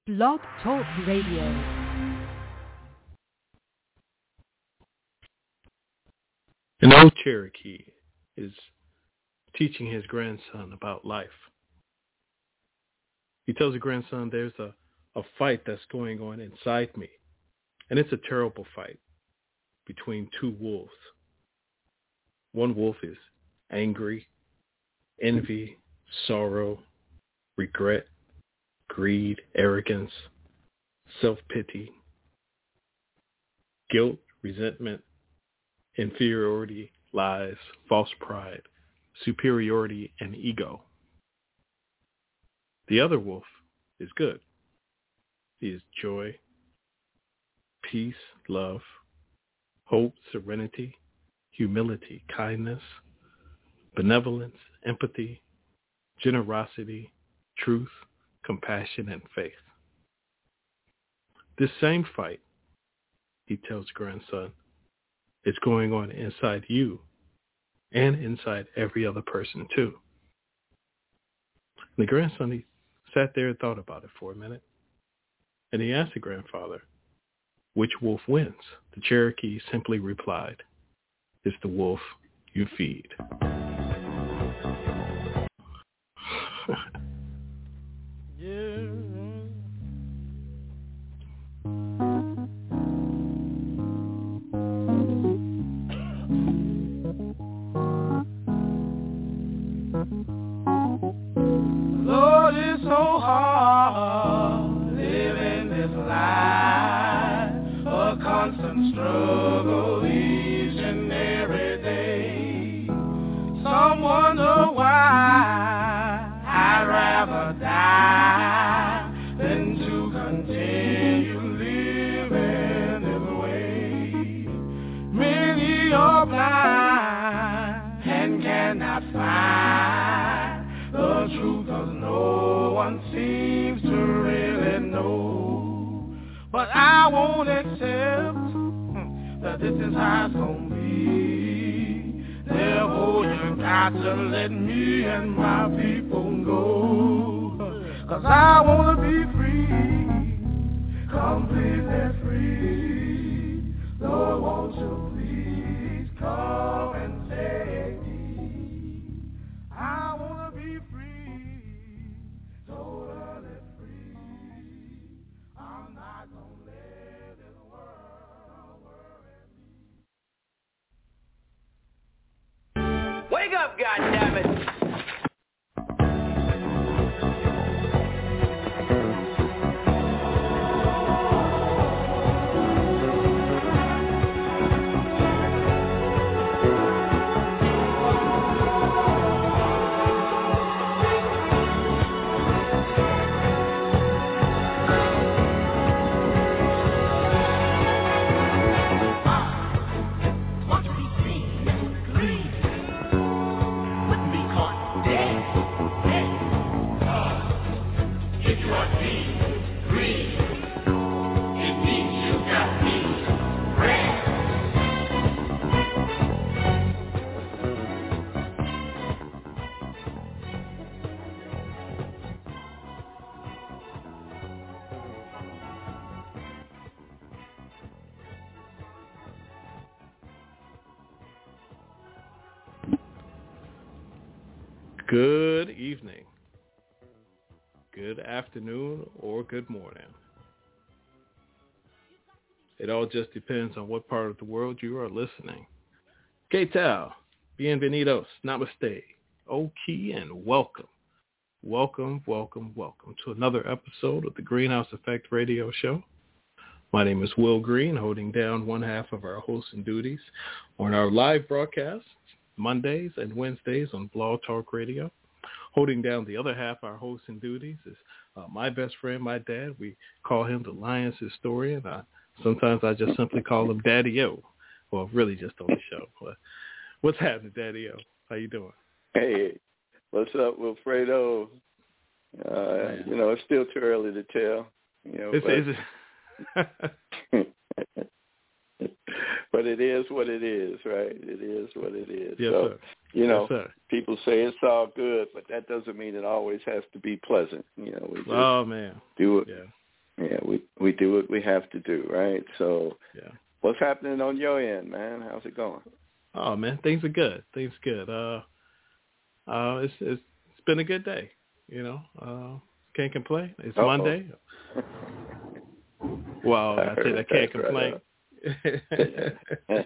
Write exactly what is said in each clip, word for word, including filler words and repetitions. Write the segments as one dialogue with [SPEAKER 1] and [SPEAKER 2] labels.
[SPEAKER 1] Blog Talk Radio.
[SPEAKER 2] An old Cherokee is teaching his grandson about life. He tells the grandson, there's a, a fight that's going on inside me. And it's a terrible fight between two wolves. One wolf is angry, envy, sorrow, regret, greed, arrogance, self-pity, guilt, resentment, inferiority, lies, false pride, superiority, and ego. The other wolf is good. He is joy, peace, love, hope, serenity, humility, kindness, benevolence, empathy, generosity, truth, compassion, and faith. This same fight, he tells grandson, is going on inside you and inside every other person too. And the grandson, he sat there and thought about it for a minute. And he asked the grandfather, which wolf wins? The Cherokee simply replied, it's the wolf you feed.
[SPEAKER 3] Yeah. Lord, it's so hard living this life, a constant struggle each and every day. Some wonder why I'd rather die than to continue living this way. Many are blind and cannot find the truth, 'cause no one seems to really know. But I won't accept that this is how it's gonna be. Therefore you got to let me and my people go. 'Cause I wanna be free, completely free. Lord, won't you please come and save me? I wanna be free, totally free. I'm not gonna let this world worry me.
[SPEAKER 4] Wake up, goddammit!
[SPEAKER 2] Good evening, good afternoon, or good morning. It all just depends on what part of the world you are listening. Que tal? Bienvenidos, namaste, ok, and welcome. Welcome, welcome, welcome to another episode of the Greenhouse Effect Radio Show. My name is Will Green, holding down one half of our hosting duties on our live broadcasts, Mondays and Wednesdays on Blog Talk Radio. Holding down the other half of our hosting duties is uh, my best friend, my dad. We call him the Lions historian. I, sometimes I just simply call him Daddy-O. Well, really just on the show. But what's happening, Daddy-O? How you doing?
[SPEAKER 5] Hey, what's up, Wilfredo? Uh, you know, it's still too early to tell. You know,
[SPEAKER 2] It's,
[SPEAKER 5] but...
[SPEAKER 2] it's,
[SPEAKER 5] But it is what it is, right? It is what it is.
[SPEAKER 2] Yes,
[SPEAKER 5] so,
[SPEAKER 2] sir.
[SPEAKER 5] you know,
[SPEAKER 2] yes, sir.
[SPEAKER 5] people say it's all good, but that doesn't mean it always has to be pleasant. You know, we just
[SPEAKER 2] oh man,
[SPEAKER 5] do it.
[SPEAKER 2] Yeah.
[SPEAKER 5] we do what we have to do, right? So
[SPEAKER 2] yeah.
[SPEAKER 5] What's happening on your end, man? How's it going?
[SPEAKER 2] Oh, man, things are good. Things are good. Uh, uh, it's, it's it's been a good day, you know. Uh, can't complain. It's Uh-oh. Monday. Well, I, I said I can't complain. Right.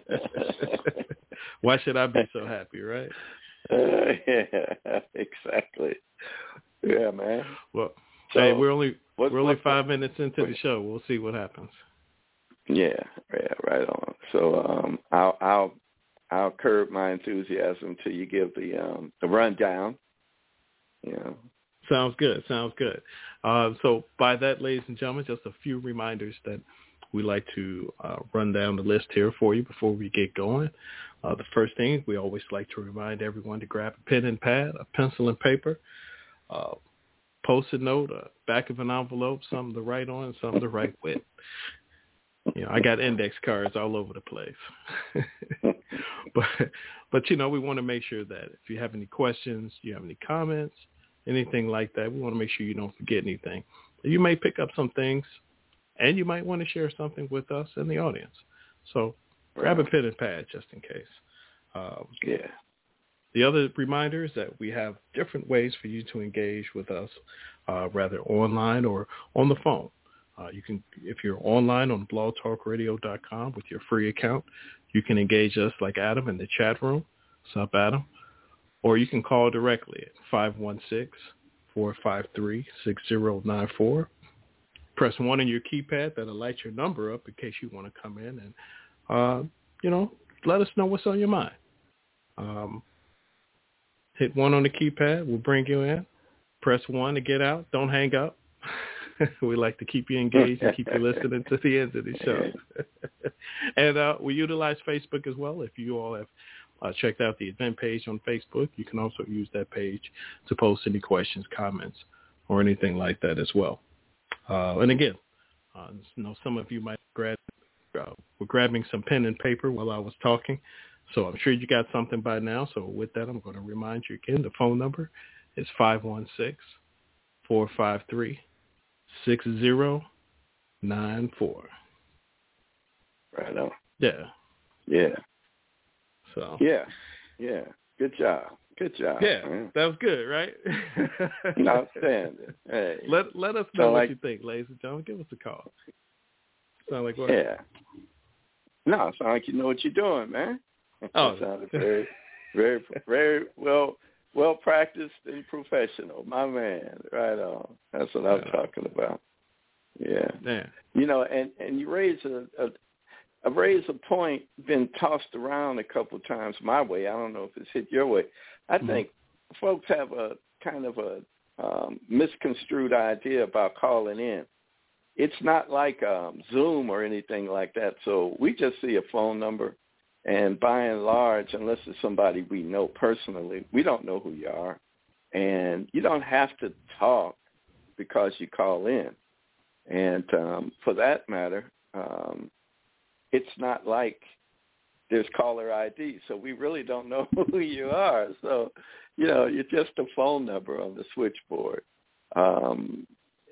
[SPEAKER 2] Why should I be so happy, right?
[SPEAKER 5] Uh, yeah, exactly. Yeah, man.
[SPEAKER 2] Well,
[SPEAKER 5] so,
[SPEAKER 2] hey, we're only
[SPEAKER 5] what,
[SPEAKER 2] we're only
[SPEAKER 5] what,
[SPEAKER 2] five minutes into the show. We'll see what happens.
[SPEAKER 5] Yeah, yeah, right on. So um, I'll I'll I'll curb my enthusiasm till you give the um, the rundown. You know.
[SPEAKER 2] Sounds good. Sounds good. Uh, so by that, ladies and gentlemen, just a few reminders that we like to uh, run down the list here for you before we get going. Uh, the first thing, we always like to remind everyone to grab a pen and pad, a pencil and paper, uh, post-it note, a back of an envelope, something to write on, and something to write with. You know, I got index cards all over the place. but, but, you know, we want to make sure that if you have any questions, you have any comments, anything like that, we want to make sure you don't forget anything. You may pick up some things, and you might want to share something with us in the audience. So grab a pen and pad just in case. Um,
[SPEAKER 5] yeah.
[SPEAKER 2] The other reminder is that we have different ways for you to engage with us, uh, rather online or on the phone. Uh, you can, if you're online on blog talk radio dot com with your free account, you can engage us like Adam in the chat room. What's up, Adam? Or you can call directly at five one six, four five three, six zero nine four. Press one on your keypad. That'll light your number up in case you want to come in and, uh, you know, let us know what's on your mind. Um, hit one on the keypad. We'll bring you in. Press one to get out. Don't hang up. We like to keep you engaged and keep you listening to the end of the show. And uh, we utilize Facebook as well. If you all have uh, checked out the event page on Facebook, you can also use that page to post any questions, comments, or anything like that as well. Uh, and again, uh, you know, some of you might grab, uh, were grabbing some pen and paper while I was talking. So I'm sure you got something by now. So with that, I'm going to remind you again, the phone number is five one six, four five three, six zero nine four.
[SPEAKER 5] Right on.
[SPEAKER 2] Yeah.
[SPEAKER 5] Yeah.
[SPEAKER 2] So.
[SPEAKER 5] Yeah. Yeah. Good job. Good job.
[SPEAKER 2] Yeah,
[SPEAKER 5] man.
[SPEAKER 2] That was good, right?
[SPEAKER 5] Outstanding. Hey.
[SPEAKER 2] Let let us know
[SPEAKER 5] so
[SPEAKER 2] what
[SPEAKER 5] like,
[SPEAKER 2] you think, ladies and gentlemen. Give us a call. Sound like what?
[SPEAKER 5] Yeah. No, it sounds like you know what you're doing, man.
[SPEAKER 2] Oh,
[SPEAKER 5] that sounded very, very, very well, well practiced and professional, my man. Right on. That's what I'm talking about. Yeah.
[SPEAKER 2] Yeah.
[SPEAKER 5] You know, and, and you raise a, a, a raise a point been tossed around a couple of times my way. I don't know if it's hit your way. I mm-hmm. think folks have a kind of a um, misconstrued idea about calling in. It's not like um, Zoom or anything like that. So we just see a phone number, and by and large, unless it's somebody we know personally, we don't know who you are. And you don't have to talk because you call in. And um, for that matter, um, it's not like there's caller I D, so we really don't know who you are. So, you know, you're just a phone number on the switchboard. Um,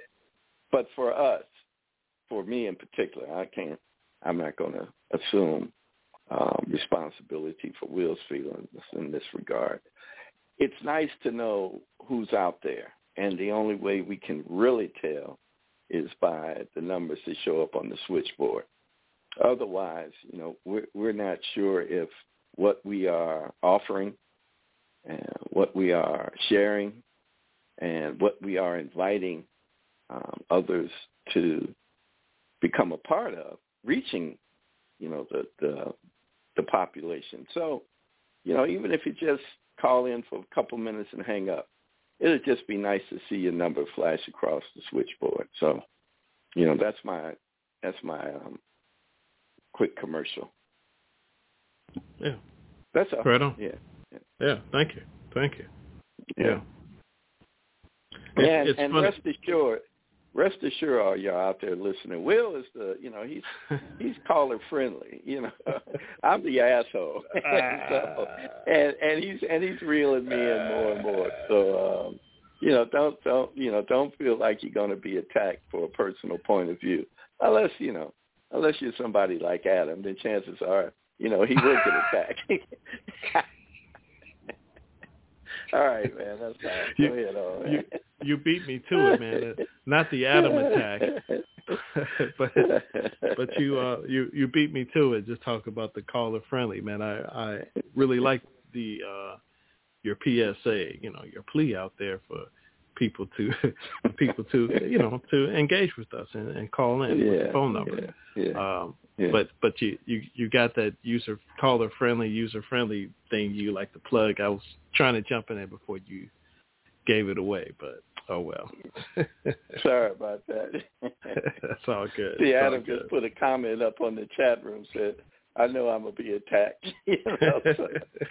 [SPEAKER 5] but for us, for me in particular, I can't, I'm not going to assume um, responsibility for Will's feelings in this regard. It's nice to know who's out there, and the only way we can really tell is by the numbers that show up on the switchboard. Otherwise, you know, we're, we're not sure if what we are offering and what we are sharing and what we are inviting um, others to become a part of, reaching, you know, the, the the population. So, you know, even if you just call in for a couple minutes and hang up, it'll just be nice to see your number flash across the switchboard. So, you know, that's my that's my um, quick commercial.
[SPEAKER 2] Yeah,
[SPEAKER 5] that's all.
[SPEAKER 2] Right on.
[SPEAKER 5] Yeah, yeah.
[SPEAKER 2] Yeah. Thank you. Thank you.
[SPEAKER 5] Yeah.
[SPEAKER 2] yeah.
[SPEAKER 5] And,
[SPEAKER 2] it's
[SPEAKER 5] and
[SPEAKER 2] funny.
[SPEAKER 5] rest assured, rest assured, all y'all out there listening, Will is the, you know, he's he's caller friendly. You know, I'm the asshole, and, so, and and he's and he's reeling me in more and more. So um, you know, don't don't you know, don't feel like you're going to be attacked for a personal point of view, unless you know, unless you're somebody like Adam. Then chances are, you know, he will get attacked. All right, man. That's fine. Go
[SPEAKER 2] you,
[SPEAKER 5] ahead, all right.
[SPEAKER 2] you, you beat me to it, man. Not the Adam attack, but but you uh, you you beat me to it. Just talk about the caller friendly, man. I I really like the uh, your P S A, you know, your plea out there for people to people to you know to engage with us and, and call in
[SPEAKER 5] yeah,
[SPEAKER 2] with the phone number.
[SPEAKER 5] Yeah, yeah,
[SPEAKER 2] um,
[SPEAKER 5] yeah.
[SPEAKER 2] But but you, you you got that user caller friendly user friendly thing you like to plug. I was trying to jump in there before you gave it away, but oh well.
[SPEAKER 5] Sorry about that.
[SPEAKER 2] That's all good.
[SPEAKER 5] See,
[SPEAKER 2] That's
[SPEAKER 5] Adam
[SPEAKER 2] good.
[SPEAKER 5] just put a comment up on the chat room, said, "I know I'm gonna be attacked." you know, so.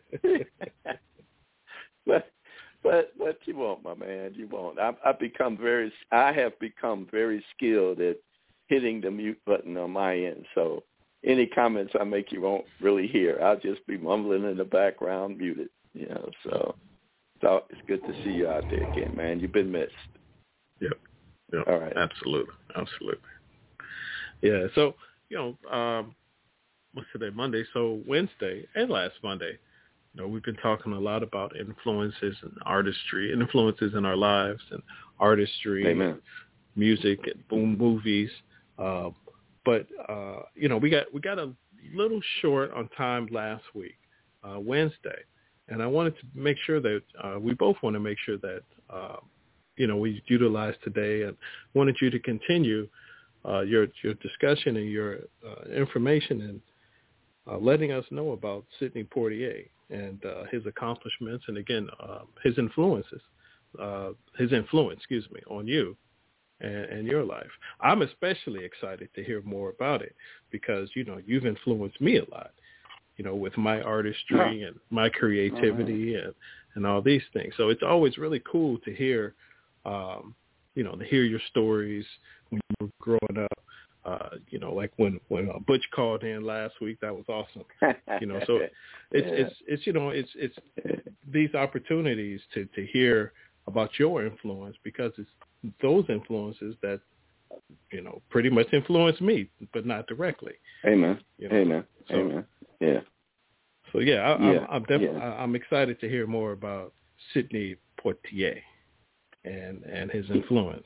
[SPEAKER 5] but but but you won't, my man. You won't. I've, I've become very. I have become very skilled at hitting the mute button on my end. So any comments I make, you won't really hear. I'll just be mumbling in the background, muted. You know, so. So it's good to see you out there again, man. You've been missed.
[SPEAKER 2] Yep. Yep.
[SPEAKER 5] All right.
[SPEAKER 2] Absolutely. Absolutely. Yeah. So, you know, um, what's today? Monday. So Wednesday and last Monday, you know, we've been talking a lot about influences and artistry, influences in our lives and artistry,
[SPEAKER 5] Amen.
[SPEAKER 2] and music and boom movies. Uh, but, uh, you know, we got, we got a little short on time last week, uh, Wednesday. And I wanted to make sure that uh, we both want to make sure that, uh, you know, we utilize today, and wanted you to continue uh, your your discussion and your uh, information and uh, letting us know about Sidney Poitier and uh, his accomplishments and, again, uh, his influences, uh, his influence, excuse me, on you and, and your life. I'm especially excited to hear more about it because, you know, you've influenced me a lot. You know, with my artistry and my creativity and, and all these things. So it's always really cool to hear, um, you know, to hear your stories when you were growing up. Uh, you know, like when when uh, Butch called in last week, that was awesome. You know, so it's yeah. it's it's you know it's it's these opportunities to to hear about your influence, because it's those influences that, you know, pretty much influence me, but not directly.
[SPEAKER 5] Amen.
[SPEAKER 2] You know?
[SPEAKER 5] Amen.
[SPEAKER 2] So,
[SPEAKER 5] Amen. Yeah.
[SPEAKER 2] So yeah, I,
[SPEAKER 5] yeah.
[SPEAKER 2] I'm, I'm definitely
[SPEAKER 5] yeah.
[SPEAKER 2] I'm excited to hear more about Sidney Poitier and and his influence.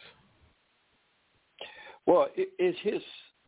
[SPEAKER 5] Well, it, it's his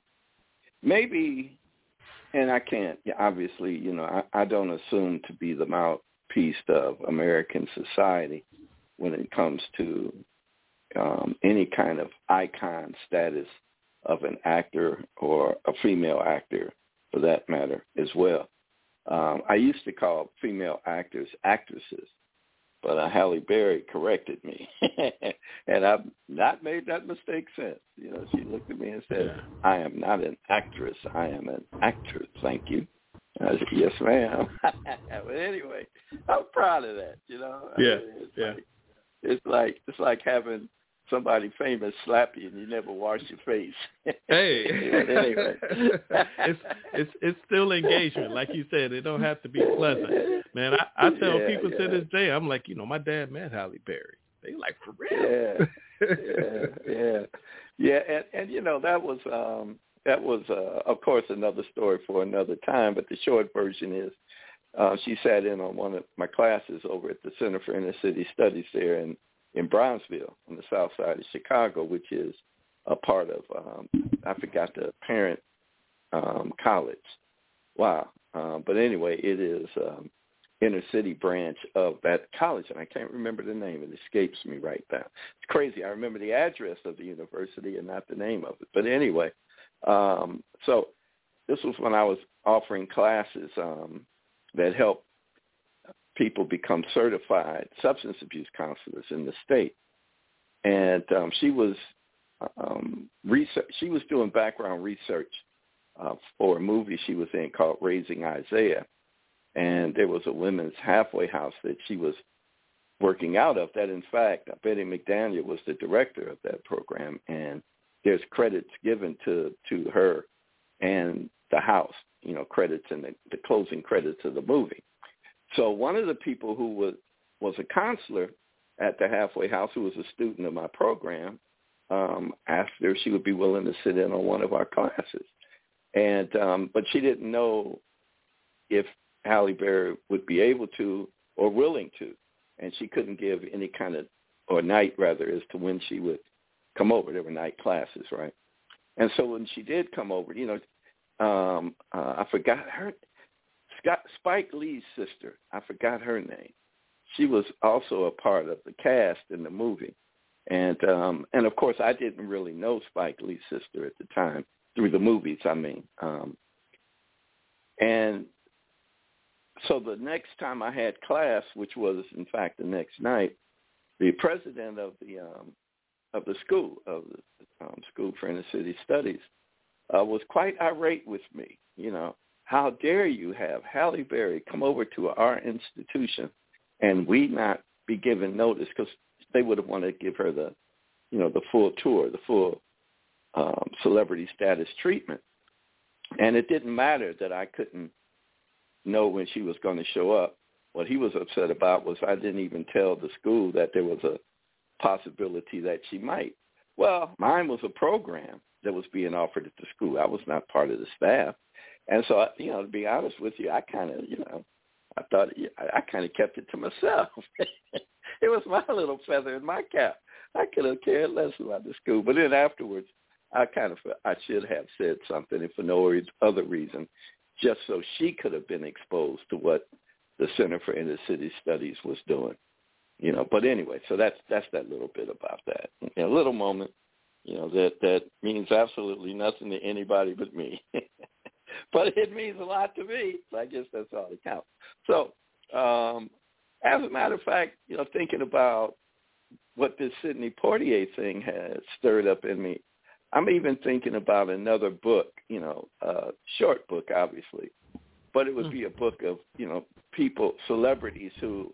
[SPEAKER 5] maybe, and I can't obviously, you know, I, I don't assume to be the mouthpiece of American society when it comes to um, any kind of icon status of an actor or a female actor, for that matter, as well. Um, I used to call female actors actresses, but uh, Halle Berry corrected me, and I've not made that mistake since. You know, she looked at me and said,
[SPEAKER 2] Yeah.
[SPEAKER 5] "I am not an actress. I am an actor. Thank you." And I said, "Yes, ma'am." But anyway, I'm proud of that. You know.
[SPEAKER 2] Yeah.
[SPEAKER 5] I mean, it's
[SPEAKER 2] yeah.
[SPEAKER 5] Like, it's like it's like having somebody famous slap you and you never wash your face.
[SPEAKER 2] Hey,
[SPEAKER 5] anyway,
[SPEAKER 2] it's it's it's still engagement, like you said. It don't have to be pleasant, man. I, I tell
[SPEAKER 5] yeah,
[SPEAKER 2] people
[SPEAKER 5] yeah.
[SPEAKER 2] to this day, I'm like, you know, my dad met Halle Berry. They like, for real?
[SPEAKER 5] Yeah, yeah, yeah, yeah. And and you know that was um, that was uh, of course another story for another time. But the short version is, uh, she sat in on one of my classes over at the Center for Inner City Studies there in. in Brownsville on the south side of Chicago, which is a part of, um, I forgot the parent um, college. Wow. Um, but anyway, it is um, inner city branch of that college, and I can't remember the name. It escapes me right now. It's crazy. I remember the address of the university and not the name of it. But anyway, um, so this was when I was offering classes um, that helped people become certified substance abuse counselors in the state. And um, she was um, research. She was doing background research uh, for a movie she was in called Raising Isaiah. And there was a women's halfway house that she was working out of that, in fact, Betty McDaniel was the director of that program. And there's credits given to, to her and the house, you know, credits in the, the closing credits of the movie. So one of the people who was was a counselor at the halfway house, who was a student of my program, um, asked her if she would be willing to sit in on one of our classes. And um, but she didn't know if Halle Berry would be able to or willing to, and she couldn't give any kind of, or night rather, as to when she would come over. There were night classes, right? And so when she did come over, you know, um, uh, I forgot her, Scott, Spike Lee's sister, I forgot her name. She was also a part of the cast in the movie. And, um, and of course, I didn't really know Spike Lee's sister at the time, through the movies, I mean. Um, and so the next time I had class, which was, in fact, the next night, the president of the um, of the school, of the um, School for Inner City Studies, uh, was quite irate with me. You know, how dare you have Halle Berry come over to our institution and we not be given notice, because they would have wanted to give her the, you know, the full tour, the full um, celebrity status treatment. And it didn't matter that I couldn't know when she was going to show up. What he was upset about was I didn't even tell the school that there was a possibility that she might. Well, mine was a program that was being offered at the school. I was not part of the staff. And so, you know, to be honest with you, I kind of, you know, I thought I kind of kept it to myself. It was my little feather in my cap. I could have cared less about the school. But then afterwards, I kind of felt I should have said something, if for no other reason, just so she could have been exposed to what the Center for Inner City Studies was doing. You know, but anyway, so that's that's that little bit about that. You know, a little moment, you know, that, that means absolutely nothing to anybody but me. But it means a lot to me, so I guess that's all that counts. So um, as a matter of fact, you know, thinking about what this Sidney Poitier thing has stirred up in me, I'm even thinking about another book, you know, uh, short book, obviously, but it would be a book of, you know, people, celebrities who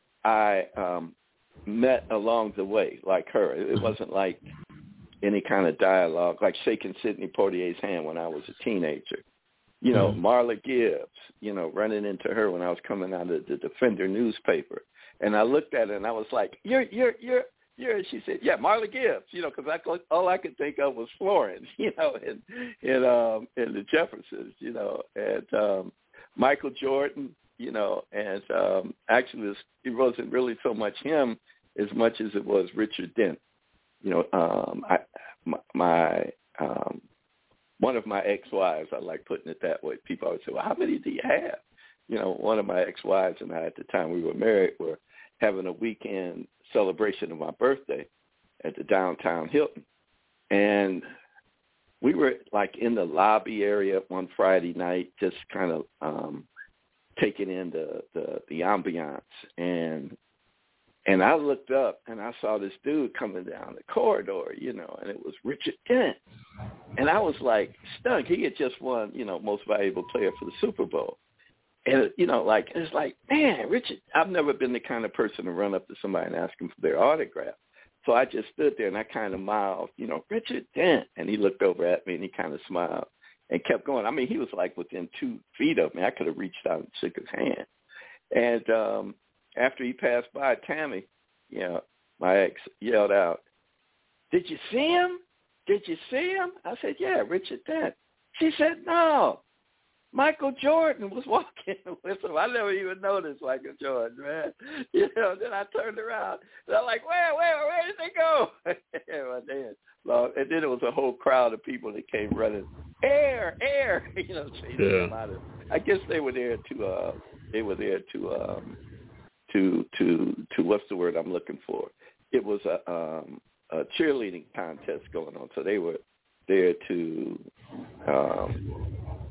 [SPEAKER 5] I um, met along the way, like her. It wasn't like any kind of dialogue, like shaking Sidney Poitier's hand when I was a teenager. You know, mm-hmm. Marla Gibbs, you know, running into her when I was coming out of the Defender newspaper. And I looked at her and I was like, you're, you're, you're, you're, she said, yeah, Marla Gibbs, you know, because I, all I could think of was Florence, you know, and, and, um, and the Jeffersons, you know, and um, Michael Jordan, you know, and um, actually it, was, it wasn't really so much him as much as it was Richard Dent. You know, um, I, my, my um, one of my ex-wives, I like putting it that way. People always say, well, how many do you have? You know, one of my ex-wives and I, at the time we were married, were having a weekend celebration of my birthday at the downtown Hilton. And we were like in the lobby area one Friday night, just kind of um, taking in the, the, the ambiance. And And I looked up and I saw this dude coming down the corridor, you know, and it was Richard Dent. And I was like stunned. He had just won, you know, most valuable player for the Super Bowl. And, you know, like, it's like, man, Richard, I've never been the kind of person to run up to somebody and ask them for their autograph. So I just stood there and I kind of mouthed, you know, Richard Dent. And he looked over at me and he kind of smiled and kept going. I mean, he was like within two feet of me. I could have reached out and shook his hand. And, um, after he passed by, Tammy, you know, my ex, yelled out, did you see him? Did you see him? I said, yeah, Richard Dent. She said, no, Michael Jordan was walking with him. I never even noticed Michael Jordan, man. You know, then I turned around, and I'm like, where, where, where did they go? and, then, and then it was a whole crowd of people that came running, air, air, you know, chasing yeah. them out of. I guess they were there to, uh, they were there to, um, to to to what's the word I'm looking for? It was a, um, a cheerleading contest going on, so they were there to um,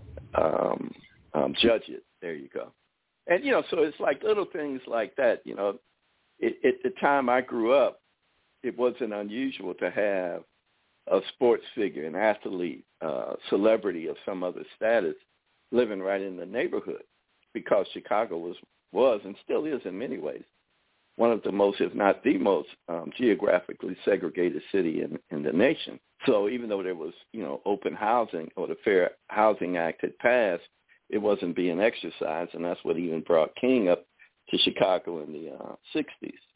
[SPEAKER 5] um, um, judge it. There you go. And you know, so it's like little things like that. You know, it, at the time I grew up, it wasn't unusual to have a sports figure, an athlete, uh, celebrity of some other status living right in the neighborhood, because Chicago was. was and still is in many ways one of the most, if not the most, um, geographically segregated city in, in the nation. So even though there was, you know, open housing, or the Fair Housing Act had passed, it wasn't being exercised, and that's what even brought King up to Chicago in the uh, sixties.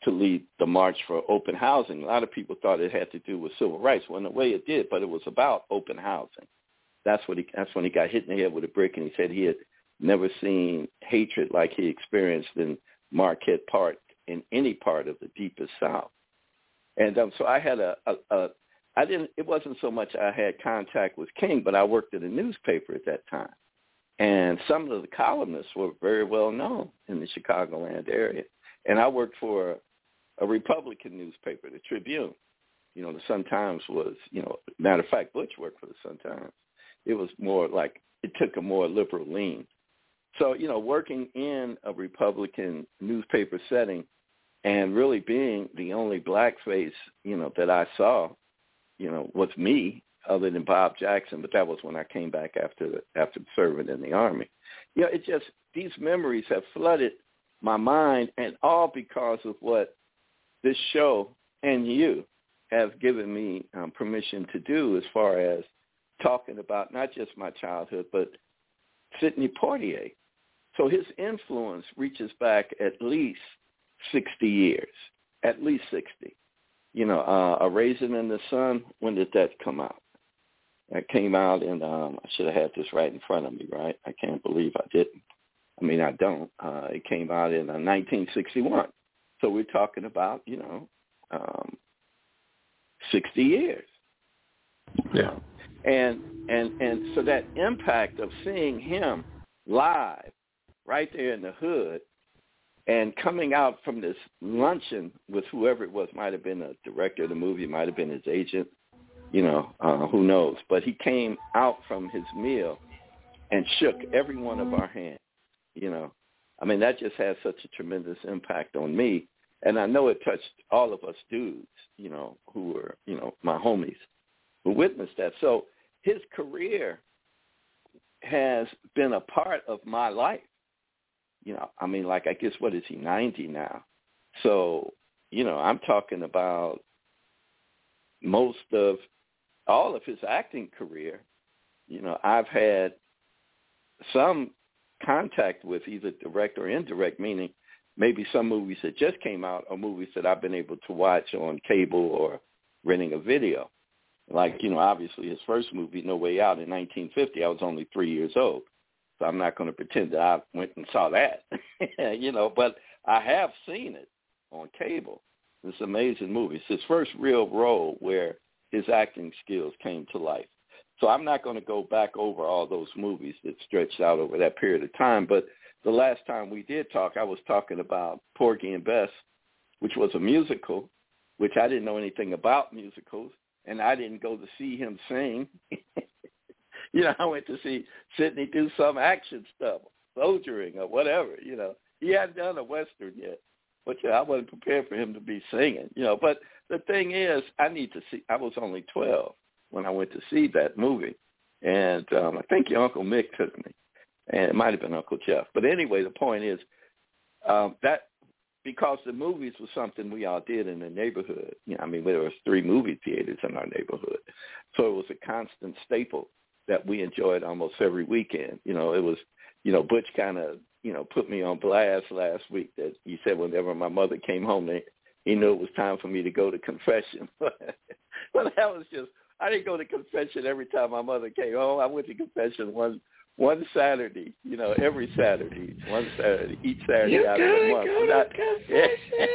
[SPEAKER 5] to lead the March for Open Housing. A lot of people thought it had to do with civil rights. Well, in a way it did, but it was about open housing. That's what he. That's when he got hit in the head with a brick, and he said he had never seen hatred like he experienced in Marquette Park in any part of the deepest South. And um, so I had a, a, a, I didn't, it wasn't so much I had contact with King, but I worked at a newspaper at that time. And some of the columnists were very well known in the Chicagoland area. And I worked for a Republican newspaper, the Tribune. You know, the Sun-Times was, you know, matter of fact, Butch worked for the Sun-Times. It was more like, it took a more liberal lean. So, you know, working in a Republican newspaper setting and really being the only black face, you know, that I saw, you know, was me, other than Bob Jackson, but that was when I came back after the, after serving in the Army. You know, it just, these memories have flooded my mind, and all because of what this show and you have given me um, permission to do as far as talking about not just my childhood, but Sidney Poitier. So his influence reaches back at least sixty years, at least sixty. You know, uh, A Raisin in the Sun, when did that come out? That came out in, um, I should have had this right in front of me, right? I can't believe I didn't. I mean, I don't. Uh, it came out in uh, nineteen sixty-one. So we're talking about, you know, um, sixty years.
[SPEAKER 2] Yeah.
[SPEAKER 5] And, and, and so that impact of seeing him live right there in the hood and coming out from this luncheon with whoever it was, might have been a director of the movie, might have been his agent, you know, uh, who knows. But he came out from his meal and shook every one of our hands, you know. I mean, that just had such a tremendous impact on me. And I know it touched all of us dudes, you know, who were, you know, my homies who witnessed that. So his career has been a part of my life. You know, I mean, like, I guess, what is he, ninety now? So, you know, I'm talking about most of, all of his acting career, you know, I've had some contact with, either direct or indirect, meaning maybe some movies that just came out or movies that I've been able to watch on cable or renting a video. Like, you know, obviously his first movie, No Way Out, in nineteen fifty, I was only three years old. So I'm not going to pretend that I went and saw that, you know, but I have seen it on cable. It's an amazing movie. It's his first real role where his acting skills came to life. So I'm not going to go back over all those movies that stretched out over that period of time. But the last time we did talk, I was talking about Porgy and Bess, which was a musical, which I didn't know anything about musicals, and I didn't go to see him sing. You know, I went to see Sidney do some action stuff, soldiering or whatever, you know. He hadn't done a Western yet, but yeah, I wasn't prepared for him to be singing, you know. But the thing is, I need to see, I was only twelve when I went to see that movie. And um, I think your Uncle Mick took me, and it might have been Uncle Jeff. But anyway, the point is um, that because the movies was something we all did in the neighborhood. You know, I mean, there was three movie theaters in our neighborhood. So it was a constant staple that we enjoyed almost every weekend. You know, it was, you know, Butch kind of, you know, put me on blast last week that he said whenever my mother came home, they, he knew it was time for me to go to confession. But that was just, I didn't go to confession every time my mother came home. I went to confession one one Saturday, you know, every Saturday, one Saturday, each Saturday
[SPEAKER 2] you
[SPEAKER 5] out of the month.
[SPEAKER 2] Go
[SPEAKER 5] Not,
[SPEAKER 2] to confession.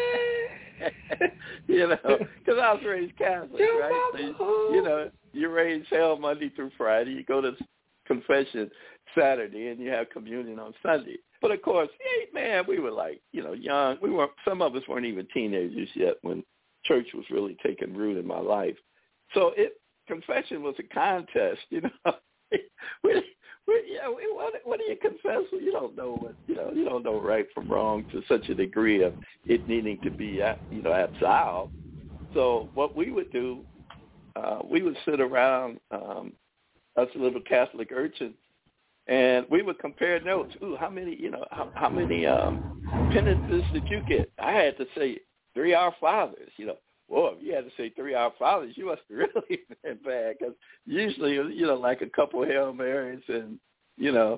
[SPEAKER 5] You know, because I was raised Catholic,
[SPEAKER 2] Your
[SPEAKER 5] right? So, you, you know, you're raised hell Monday through Friday. You go to confession Saturday, and you have communion on Sunday. But of course, hey, man, we were like, you know, young. We weren't. Some of us weren't even teenagers yet when church was really taking root in my life. So it confession was a contest, you know. we, we, yeah, we, what, what do you confess? Well, you don't know what, you know. You don't know right from wrong to such a degree of it needing to be, you know, absolved. So what we would do, uh, we would sit around, um, us little Catholic urchins, and we would compare notes. Ooh, how many, you know, how, how many um, penances did you get? I had to say three Our Fathers, you know. Well, if you had to say three Our Fathers, you must have really been bad, because usually, you know, like a couple Hail Marys and, you know,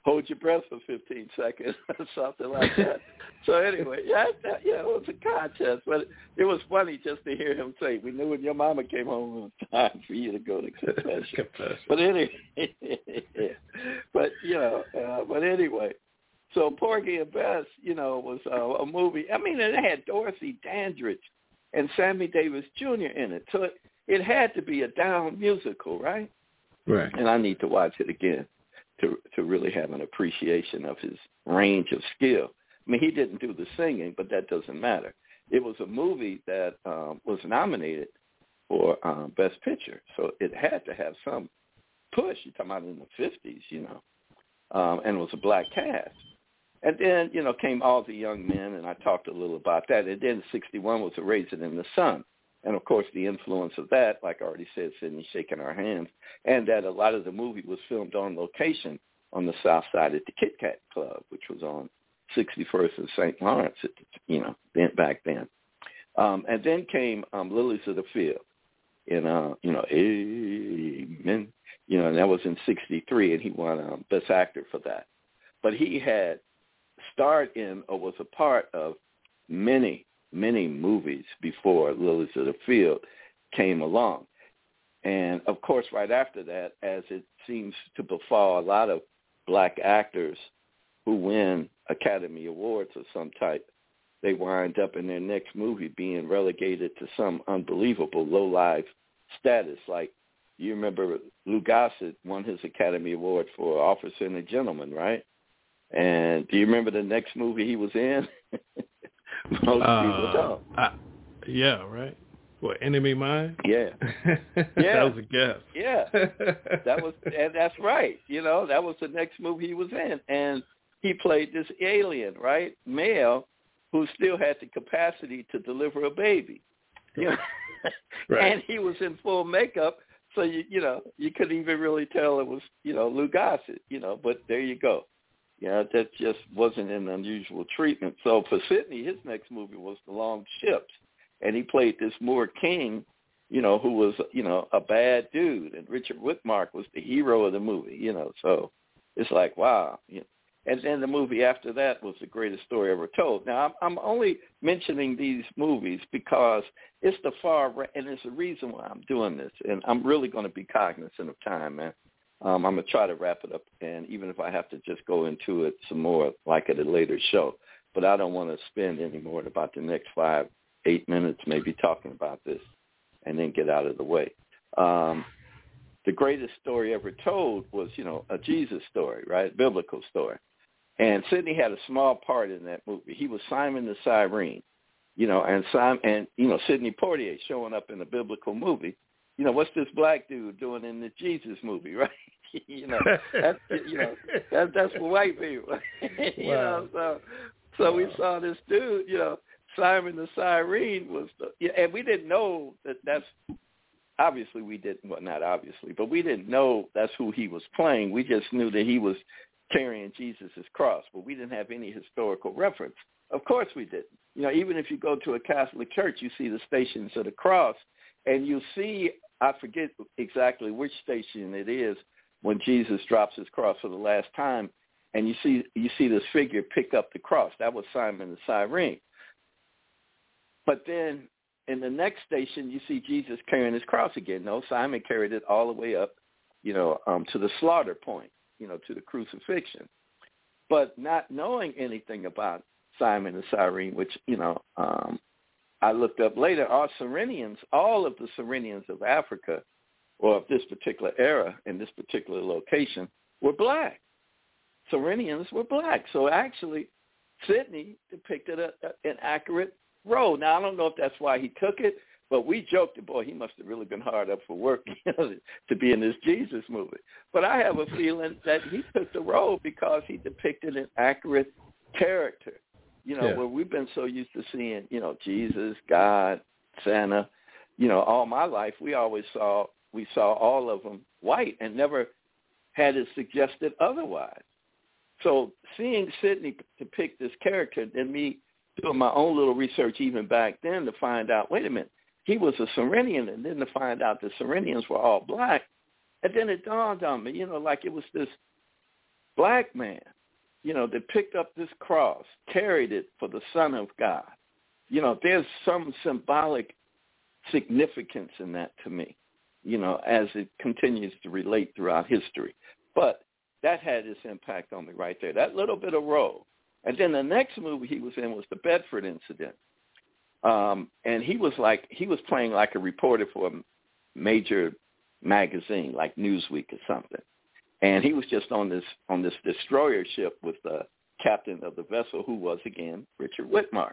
[SPEAKER 5] hold your breath for fifteen seconds or something like that. So anyway, yeah, that, yeah, it was a contest, but it was funny just to hear him say, "We knew when your mama came home, it was time for you to go to confession." confession. But anyway, yeah. but you know, uh, but anyway, so Porgy and Bess, you know, was uh, a movie. I mean, it had Dorothy Dandridge and Sammy Davis Junior in it, so it, it had to be a down musical, right?
[SPEAKER 2] Right.
[SPEAKER 5] And I need to watch it again to to really have an appreciation of his range of skill. I mean, he didn't do the singing, but that doesn't matter. It was a movie that um, was nominated for um, Best Picture, so it had to have some push. You're talking about in the fifties, you know, um, and it was a black cast. And then, you know, came All the Young Men, and I talked a little about that. And then sixty-one was A Raisin in the Sun. And, of course, the influence of that, like I already said, Sidney Shaking Our Hands, and that a lot of the movie was filmed on location on the south side at the Kit Kat Club, which was on sixty-first and Saint Lawrence, at the, you know, then, back then. Um, and then came um, Lilies of the Field, in, uh, you know, Amen, you know, and that was in sixty-three, and he won um, Best Actor for that. But he had starred in or was a part of many, many movies before Lilies of the Field came along. And, of course, right after that, as it seems to befall a lot of black actors who win Academy Awards of some type, they wind up in their next movie being relegated to some unbelievable low-life status. Like, you remember Lou Gossett won his Academy Award for Officer and a Gentleman, right? And do you remember the next movie he was in? Most
[SPEAKER 2] uh,
[SPEAKER 5] people don't.
[SPEAKER 2] I, yeah, right. What, Enemy Mine?
[SPEAKER 5] Yeah.
[SPEAKER 2] Yeah. That was a guess.
[SPEAKER 5] Yeah. That was, and that's right. You know, that was the next movie he was in. And he played this alien, right? Male, who still had the capacity to deliver a baby. You know? Right. And he was in full makeup, so, you you know, you couldn't even really tell it was, you know, Lou Gossett, you know, but there you go. Yeah, that just wasn't an unusual treatment. So for Sidney, his next movie was The Long Ships, and he played this Moor King, you know, who was, you know, a bad dude, and Richard Whitmark was the hero of the movie, you know. So it's like, wow. You know. And then the movie after that was The Greatest Story Ever Told. Now, I'm, I'm only mentioning these movies because it's the far right, and there's a reason why I'm doing this, and I'm really going to be cognizant of time, man. Um, I'm going to try to wrap it up, and even if I have to just go into it some more, like at a later show. But I don't want to spend any more than about the next five, eight minutes maybe talking about this and then get out of the way. Um, the greatest story ever told was, you know, a Jesus story, right, biblical story. And Sidney had a small part in that movie. He was Simon the Cyrene, you know, and Simon, and, you know, Sidney Poitier showing up in a biblical movie. You know, what's this black dude doing in the Jesus movie, right? you know, that's, you know, that, that's for white people. you wow. know, so so wow. we saw this dude, you know, Simon the Cyrene was, the, yeah, and we didn't know that that's, obviously we didn't, well, not obviously, but we didn't know that's who he was playing. We just knew that he was carrying Jesus' cross, but we didn't have any historical reference. Of course we didn't. You know, even if you go to a Catholic church, you see the Stations of the Cross, and you see, I forget exactly which station it is, when Jesus drops his cross for the last time, and you see you see this figure pick up the cross. That was Simon the Cyrene. But then in the next station, you see Jesus carrying his cross again. No, Simon carried it all the way up, you know, um, to the slaughter point, you know, to the crucifixion. But not knowing anything about Simon the Cyrene, which, you know, um, I looked up later, our Cyrenians, all of the Cyrenians of Africa, or of this particular era in this particular location, were black. Cyrenians were black. So actually, Sidney depicted a, a, an accurate role. Now, I don't know if that's why he took it, but we joked that, boy, he must have really been hard up for work, you know, to be in this Jesus movie. But I have a feeling that he took the role because he depicted an accurate character, you know, yeah. where we've been so used to seeing, you know, Jesus, God, Santa, you know, all my life, we always saw, we saw all of them white and never had it suggested otherwise. So seeing Sidney depict this character and me doing my own little research even back then to find out, wait a minute, he was a Cyrenian, and then to find out the Cyrenians were all black, and then it dawned on me, you know, like it was this black man, you know, that picked up this cross, carried it for the Son of God. You know, there's some symbolic significance in that to me, you know, as it continues to relate throughout history. But that had its impact on me right there, that little bit of role. And then the next movie he was in was the Bedford Incident. Um, and he was like, he was playing like a reporter for a major magazine like Newsweek or something. And he was just on this on this destroyer ship with the captain of the vessel, who was, again, Richard Whitmark.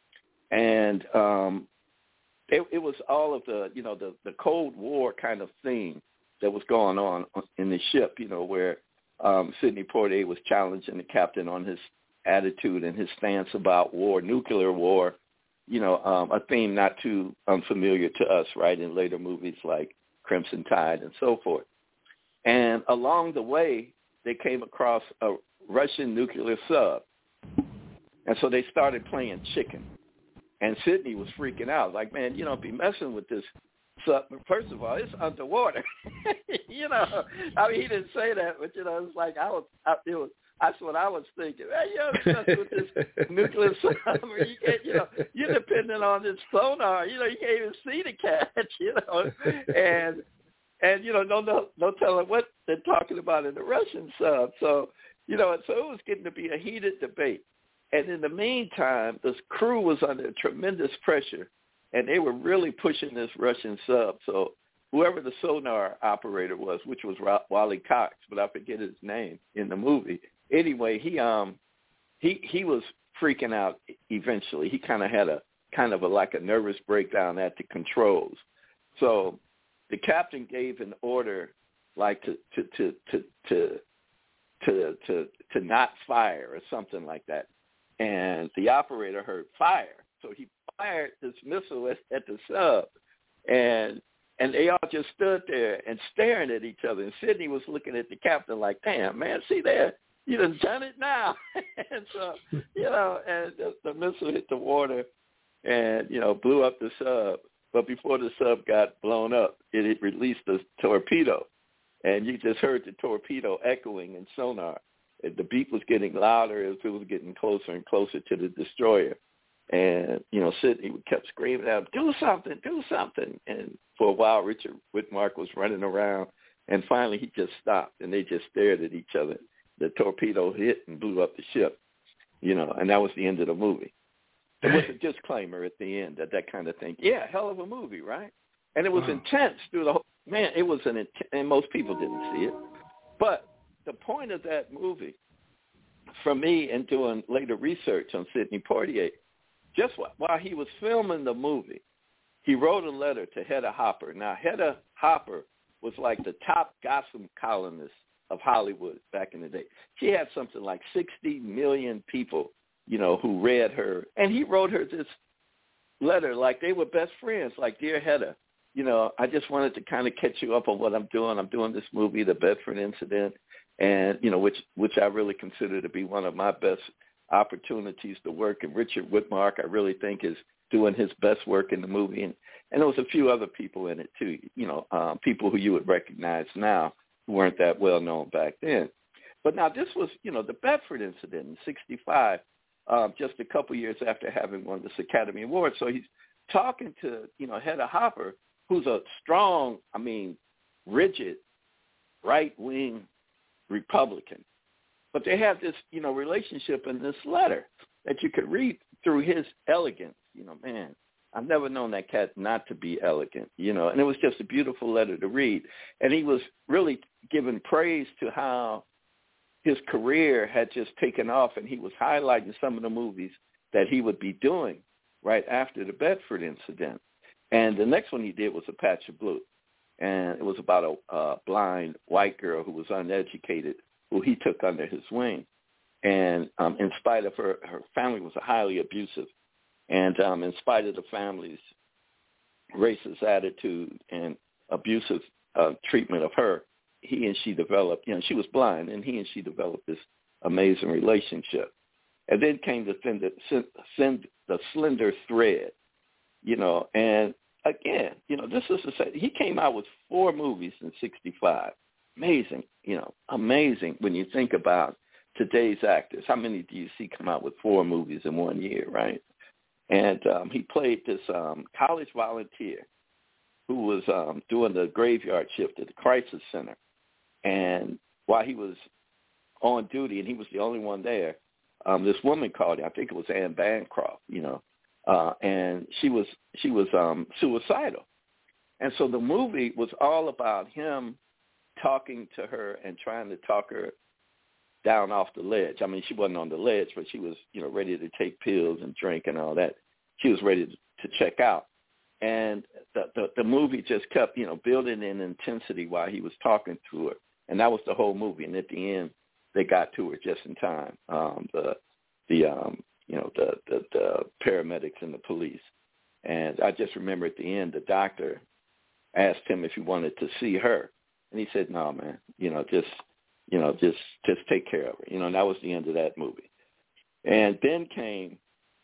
[SPEAKER 5] And um, it, it was all of the, you know, the, the Cold War kind of theme that was going on in the ship, you know, where um, Sidney Poitier was challenging the captain on his attitude and his stance about war, nuclear war, you know, um, a theme not too unfamiliar to us, right, in later movies like Crimson Tide and so forth. And along the way, they came across a Russian nuclear sub. And so they started playing chicken. And Sidney was freaking out, like, man, you don't be messing with this sub. First of all, it's underwater. you know, I mean, he didn't say that, but, you know, it's like I was, I, it was, that's what I was thinking. Man, you don't mess with this nuclear submarine. You can't, you know, you're dependent on this sonar. You know, you can't even see the catch, you know. And, and you know, no, no, no telling what they're talking about in the Russian sub. So, you know, so it was getting to be a heated debate. And in the meantime, this crew was under tremendous pressure, and they were really pushing this Russian sub. So whoever the sonar operator was, which was Wally Cox, but I forget his name in the movie. Anyway, he um he he was freaking out eventually. He kind of had a kind of a like a nervous breakdown at the controls. So the captain gave an order like to to to to to to to, to not fire or something like that. And the operator heard fire. So he fired this missile at, at the sub. And and they all just stood there and staring at each other. And Sidney was looking at the captain like, damn, man, see there, you done done it now. and so, you know, and the, the missile hit the water and, you know, blew up the sub. But before the sub got blown up, it, it released a torpedo. And you just heard the torpedo echoing in sonar. The beep was getting louder as it was getting closer and closer to the destroyer. And, you know, Sidney kept screaming out, do something, do something. And for a while, Richard Whitmark was running around. And finally, he just stopped, and they just stared at each other. The torpedo hit and blew up the ship, you know, and that was the end of the movie. There was a disclaimer at the end, that that kind of thing. Yeah, hell of a movie, right? And it was wow. intense through the whole, man, it was an, and most people didn't see it. But the point of that movie, for me, and doing later research on Sidney Poitier, just while he was filming the movie, he wrote a letter to Hedda Hopper. Now, Hedda Hopper was like the top gossip columnist of Hollywood back in the day. She had something like sixty million people, you know, who read her. And he wrote her this letter like they were best friends, like, Dear Hedda, you know, I just wanted to kind of catch you up on what I'm doing. I'm doing this movie, The Bedford Incident, and, you know, which which I really consider to be one of my best opportunities to work. And Richard Whitmark, I really think, is doing his best work in the movie. And, and there was a few other people in it, too, you know, um, people who you would recognize now who weren't that well known back then. But now this was, you know, the Bedford Incident in sixty-five, um, just a couple years after having won this Academy Award. So he's talking to, you know, Hedda Hopper, who's a strong, I mean, rigid, right-wing Republican. But they have this, you know, relationship in this letter that you could read through his elegance. You know, man, I've never known that cat not to be elegant, you know, and it was just a beautiful letter to read. And he was really giving praise to how his career had just taken off, and he was highlighting some of the movies that he would be doing right after the Bedford Incident. And the next one he did was A Patch of Blue. And it was about a uh, blind white girl who was uneducated, who he took under his wing. And um, in spite of her, her family was highly abusive. And um, in spite of the family's racist attitude and abusive uh, treatment of her, he and she developed, you know, she was blind, and he and she developed this amazing relationship. And then came the, thin, the, the Slender Thread, you know, and again, you know, this is a, he came out with four movies in sixty-five. amazing, you know, amazing when you think about today's actors. How many do you see come out with four movies in one year, right? And um, he played this um, college volunteer who was um, doing the graveyard shift at the crisis center. And while he was on duty, and he was the only one there, um, this woman called him. I think it was Anne Bancroft, you know, uh, and she was she was um, suicidal. And so the movie was all about him talking to her and trying to talk her down off the ledge. I mean, she wasn't on the ledge, but she was, you know, ready to take pills and drink and all that. She was ready to check out. And the, the, the movie just kept, you know, building in intensity while he was talking to her. And that was the whole movie. And at the end, they got to her just in time. Um, the, the um, you know, the, the, the paramedics and the police. And I just remember at the end, the doctor asked him if he wanted to see her. And he said, no, man, you know, just, you know, just, just take care of her. You know, and that was the end of that movie. And then came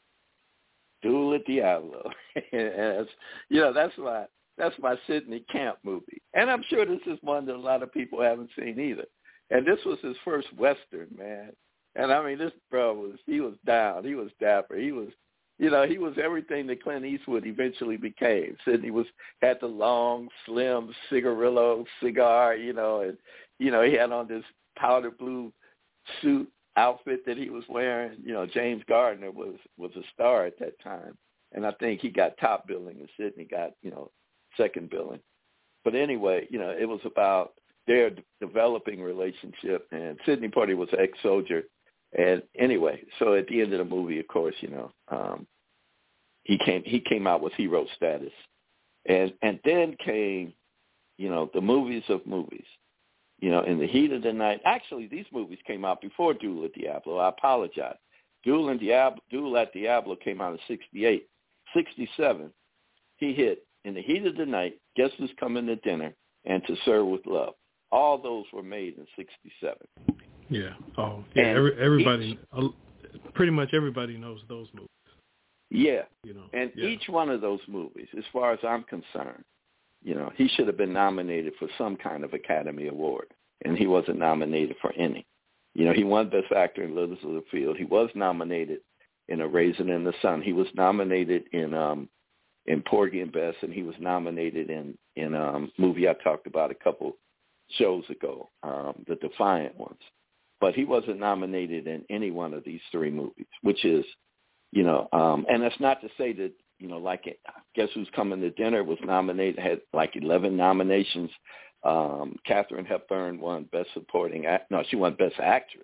[SPEAKER 5] Duel at Diablo. And, you know, that's my, that's my Sidney Camp movie. And I'm sure this is one that a lot of people haven't seen either. And this was his first Western, man. And I mean, this bro was, he was down. He was dapper. He was, you know, he was everything that Clint Eastwood eventually became. Sidney was, had the long, slim cigarillo cigar, you know, and, you know, he had on this powder blue suit outfit that he was wearing. You know, James Gardner was, was a star at that time. And I think he got top billing and Sidney got, you know, second billing. But anyway, you know, it was about their d- developing relationship. And Sidney Poitier was an ex-soldier. And anyway, so at the end of the movie, of course, you know, um, he came he came out with hero status. And and then came, you know, the movies of movies. You know, In the Heat of the Night. Actually, these movies came out before Duel at Diablo. I apologize. Duel, and Diablo, Duel at Diablo came out in sixty-eight. sixty-seven, he hit In the Heat of the Night, Guess Who's Coming to Dinner, and To Serve with Love. All those were made in sixty-seven.
[SPEAKER 2] Yeah. Oh, yeah. Every, everybody, each, pretty much everybody knows those movies.
[SPEAKER 5] Yeah.
[SPEAKER 2] You know.
[SPEAKER 5] And
[SPEAKER 2] yeah.
[SPEAKER 5] each one of those movies, as far as I'm concerned, you know, he should have been nominated for some kind of Academy Award, and he wasn't nominated for any. You know, he won Best Actor in Lilies of the Field. He was nominated in A Raisin in the Sun. He was nominated in um, in Porgy and Bess, and he was nominated in in a um, movie I talked about a couple shows ago, um, The Defiant Ones. But he wasn't nominated in any one of these three movies, which is, you know, um, and that's not to say that, you know, like it, Guess Who's Coming to Dinner was nominated, had like eleven nominations. Um, Katharine Hepburn won Best Supporting Act. No, she won Best Actress.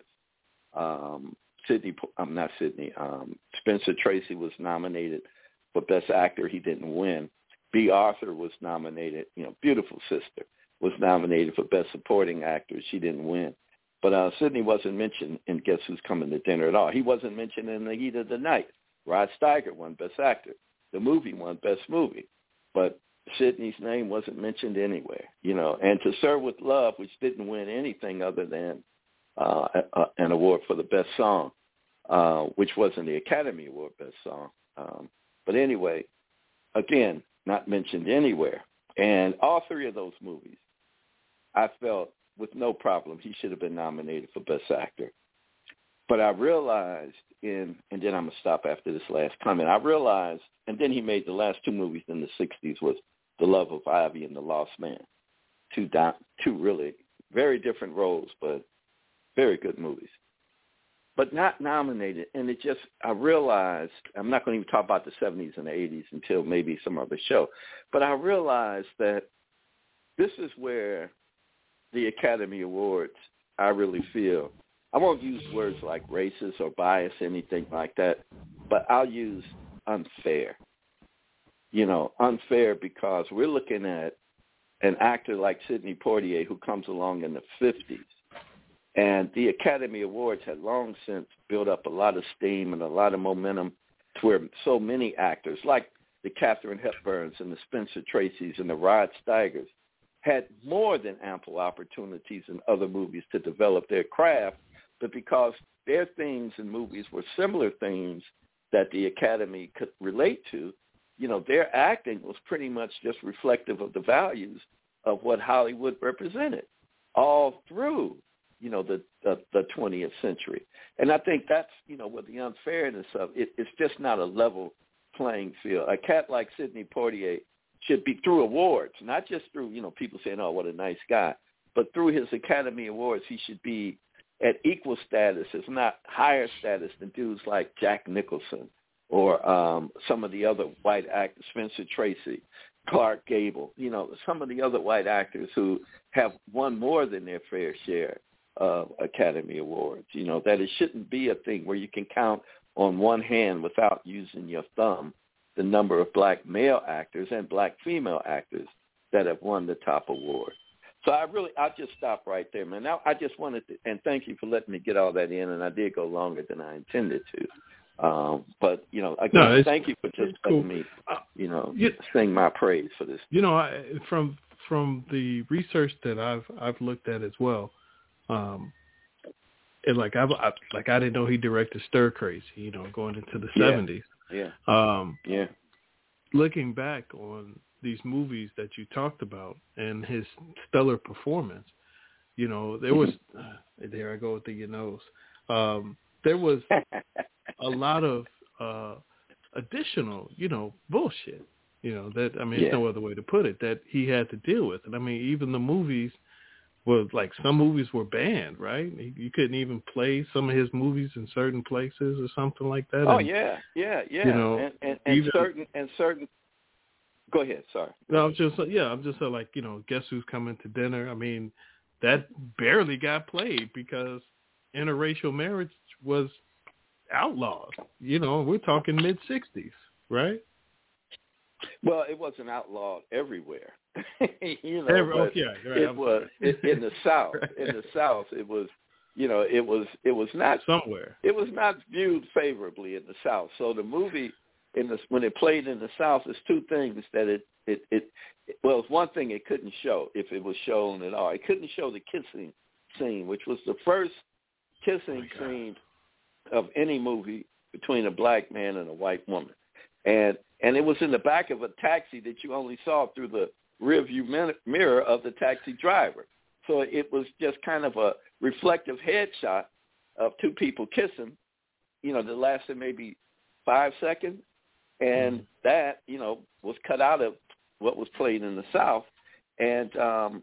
[SPEAKER 5] Um, Sidney, I'm um, not Sidney. Um, Spencer Tracy was nominated for Best Actor. He didn't win. B. Arthur was nominated. You know, beautiful sister was nominated for Best Supporting Actor. She didn't win. But uh, Sidney wasn't mentioned in Guess Who's Coming to Dinner at all. He wasn't mentioned in The Heat of the Night. Rod Steiger won Best Actor. The movie won Best Movie. But Sidney's name wasn't mentioned anywhere, you know. And To Serve with Love, which didn't win anything other than uh, a, a, an award for the Best Song, uh, which wasn't the Academy Award Best Song. Um, but anyway, again, not mentioned anywhere. And all three of those movies, I felt with no problem he should have been nominated for Best Actor. But I realized in, and then I'm going to stop after this last comment, I realized, and then he made the last two movies in the sixties was The Love of Ivy and The Lost Man. Two, do, two really very different roles, but very good movies. But not nominated, and it just, I realized, I'm not going to even talk about the seventies and the eighties until maybe some other show, but I realized that this is where the Academy Awards, I really feel, I won't use words like racist or bias, anything like that, but I'll use unfair. You know, unfair because we're looking at an actor like Sidney Poitier who comes along in the fifties. And the Academy Awards had long since built up a lot of steam and a lot of momentum to where so many actors, like the Katharine Hepburns and the Spencer Tracys and the Rod Steigers, had more than ample opportunities in other movies to develop their craft, but because their themes in movies were similar themes that the Academy could relate to, you know, their acting was pretty much just reflective of the values of what Hollywood represented. all through, you know, the, the, the twentieth century. And I think that's, you know, with the unfairness of it, it's just not a level playing field. A cat like Sidney Poitier should be through awards, not just through, you know, people saying, oh, what a nice guy, but through his Academy Awards, he should be at equal status, if not higher status, than dudes like Jack Nicholson or um, some of the other white actors, Spencer Tracy, Clark Gable, you know, some of the other white actors who have won more than their fair share of Academy Awards. You know, that it shouldn't be a thing where you can count on one hand without using your thumb the number of black male actors and black female actors that have won the top award. So I really, I'll just stop right there, man. Now, I just wanted to, and thank you for letting me get all that in, and I did go longer than I intended to. Um, but, you know, again,
[SPEAKER 2] no,
[SPEAKER 5] thank you for just letting cool. me, you know, you, sing my praise for this.
[SPEAKER 2] You know, I, from from the research that I've I've looked at as well, um, and like I've I, like I didn't know he directed Stir Crazy, you know, going into the seventies.
[SPEAKER 5] Yeah.
[SPEAKER 2] Um,
[SPEAKER 5] yeah.
[SPEAKER 2] Looking back on these movies that you talked about and his stellar performance, you know, there was uh, there I go with the your nose. Um, there was a lot of uh, additional, you know, bullshit, you know, that, I mean, yeah. there's no other way to put it, that he had to deal with. And I mean, even the movies were like, some movies were banned, right? You couldn't even play some of his movies in certain places or something like that.
[SPEAKER 5] Oh,
[SPEAKER 2] and,
[SPEAKER 5] yeah, yeah, yeah.
[SPEAKER 2] You know,
[SPEAKER 5] and, and, and even, certain, and certain, go ahead, sorry.
[SPEAKER 2] No, I'm just, yeah, I'm just like, you know, Guess Who's Coming to Dinner? I mean, that barely got played because interracial marriage was outlawed. You know, we're talking mid sixties, right?
[SPEAKER 5] Well, it wasn't outlawed everywhere. you know,
[SPEAKER 2] Every,
[SPEAKER 5] but
[SPEAKER 2] okay, right,
[SPEAKER 5] it
[SPEAKER 2] I'm
[SPEAKER 5] was it, in the South.
[SPEAKER 2] right.
[SPEAKER 5] In the South, it was, you know, it was it was not
[SPEAKER 2] somewhere.
[SPEAKER 5] It was not viewed favorably in the South. So the movie, in the when it played in the South, there's two things that it it it. Well, it's one thing it couldn't show if it was shown at all. It couldn't show the kissing scene, which was the first kissing
[SPEAKER 2] oh
[SPEAKER 5] scene of any movie between a black man and a white woman. And and it was in the back of a taxi that you only saw through the rearview mirror of the taxi driver. So it was just kind of a reflective headshot of two people kissing, you know, that lasted maybe five seconds. And mm. that, you know, was cut out of what was played in the South. And um,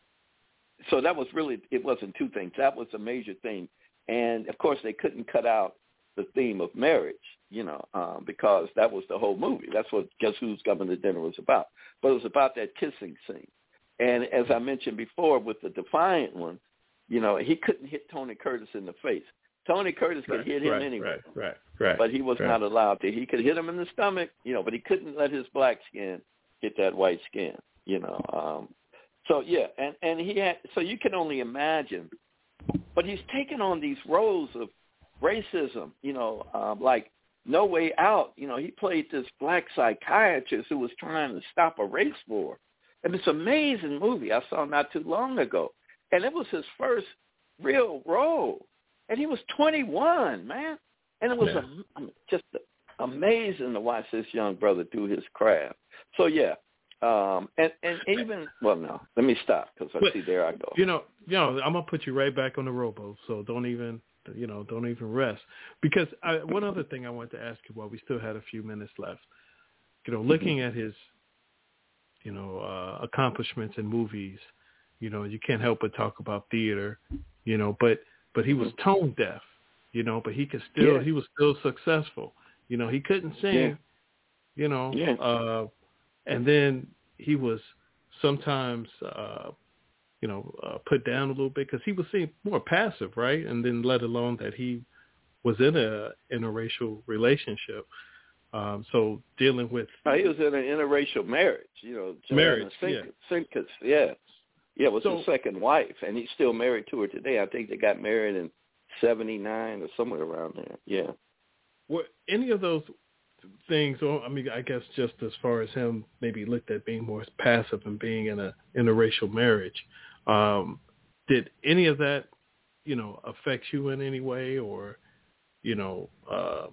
[SPEAKER 5] so that was really, it wasn't two things. That was a major thing. And, of course, they couldn't cut out the theme of marriage, you know, um, because that was the whole movie. That's what Guess Who's Coming to Dinner was about. But it was about that kissing scene. And as I mentioned before, with the Defiant one, you know, he couldn't hit Tony Curtis in the face. Tony Curtis could
[SPEAKER 2] right,
[SPEAKER 5] hit him
[SPEAKER 2] right,
[SPEAKER 5] anyway.
[SPEAKER 2] Right, right, right.
[SPEAKER 5] But he was
[SPEAKER 2] right.
[SPEAKER 5] not allowed to. He could hit him in the stomach, you know, but he couldn't let his black skin hit that white skin, you know. Um, so, yeah, and, and he had, so you can only imagine. But he's taken on these roles of racism, you know, um, like No Way Out. You know, he played this black psychiatrist who was trying to stop a race war. And it's an amazing movie I saw not too long ago. And it was his first real role. And he was twenty-one, man. And it was
[SPEAKER 2] yeah.
[SPEAKER 5] a, just amazing to watch this young brother do his craft. So, yeah. Um, and, and even, well, no, let me stop because I but, see there I go.
[SPEAKER 2] You know, you know, I'm going to put you right back on the robo, so don't even, you know, don't even rest. Because I, one other thing I wanted to ask you while we still had a few minutes left, you know, looking mm-hmm. at his, you know, uh, accomplishments in movies, you know, you can't help but talk about theater, you know, but, but he was tone deaf, you know, but he could still, yeah. he was still successful. You know, he couldn't sing,
[SPEAKER 5] yeah.
[SPEAKER 2] you know,
[SPEAKER 5] yeah.
[SPEAKER 2] uh, and then he was sometimes, uh, you know, uh, put down a little bit because he was seen more passive, right? And then let alone that he was in a interracial relationship. Um, so dealing with...
[SPEAKER 5] No, he was in an interracial marriage, you know.
[SPEAKER 2] Marriage,
[SPEAKER 5] Sinkis,
[SPEAKER 2] yeah.
[SPEAKER 5] Sinkis, yeah. Yeah, it was
[SPEAKER 2] so,
[SPEAKER 5] his second wife, and he's still married to her today. I think they got married in seventy-nine or somewhere around there, yeah.
[SPEAKER 2] Were any of those things, or I mean, I guess just as far as him maybe looked at being more passive and being in a interracial marriage, um, did any of that, you know, affect you in any way, or, you know, uh,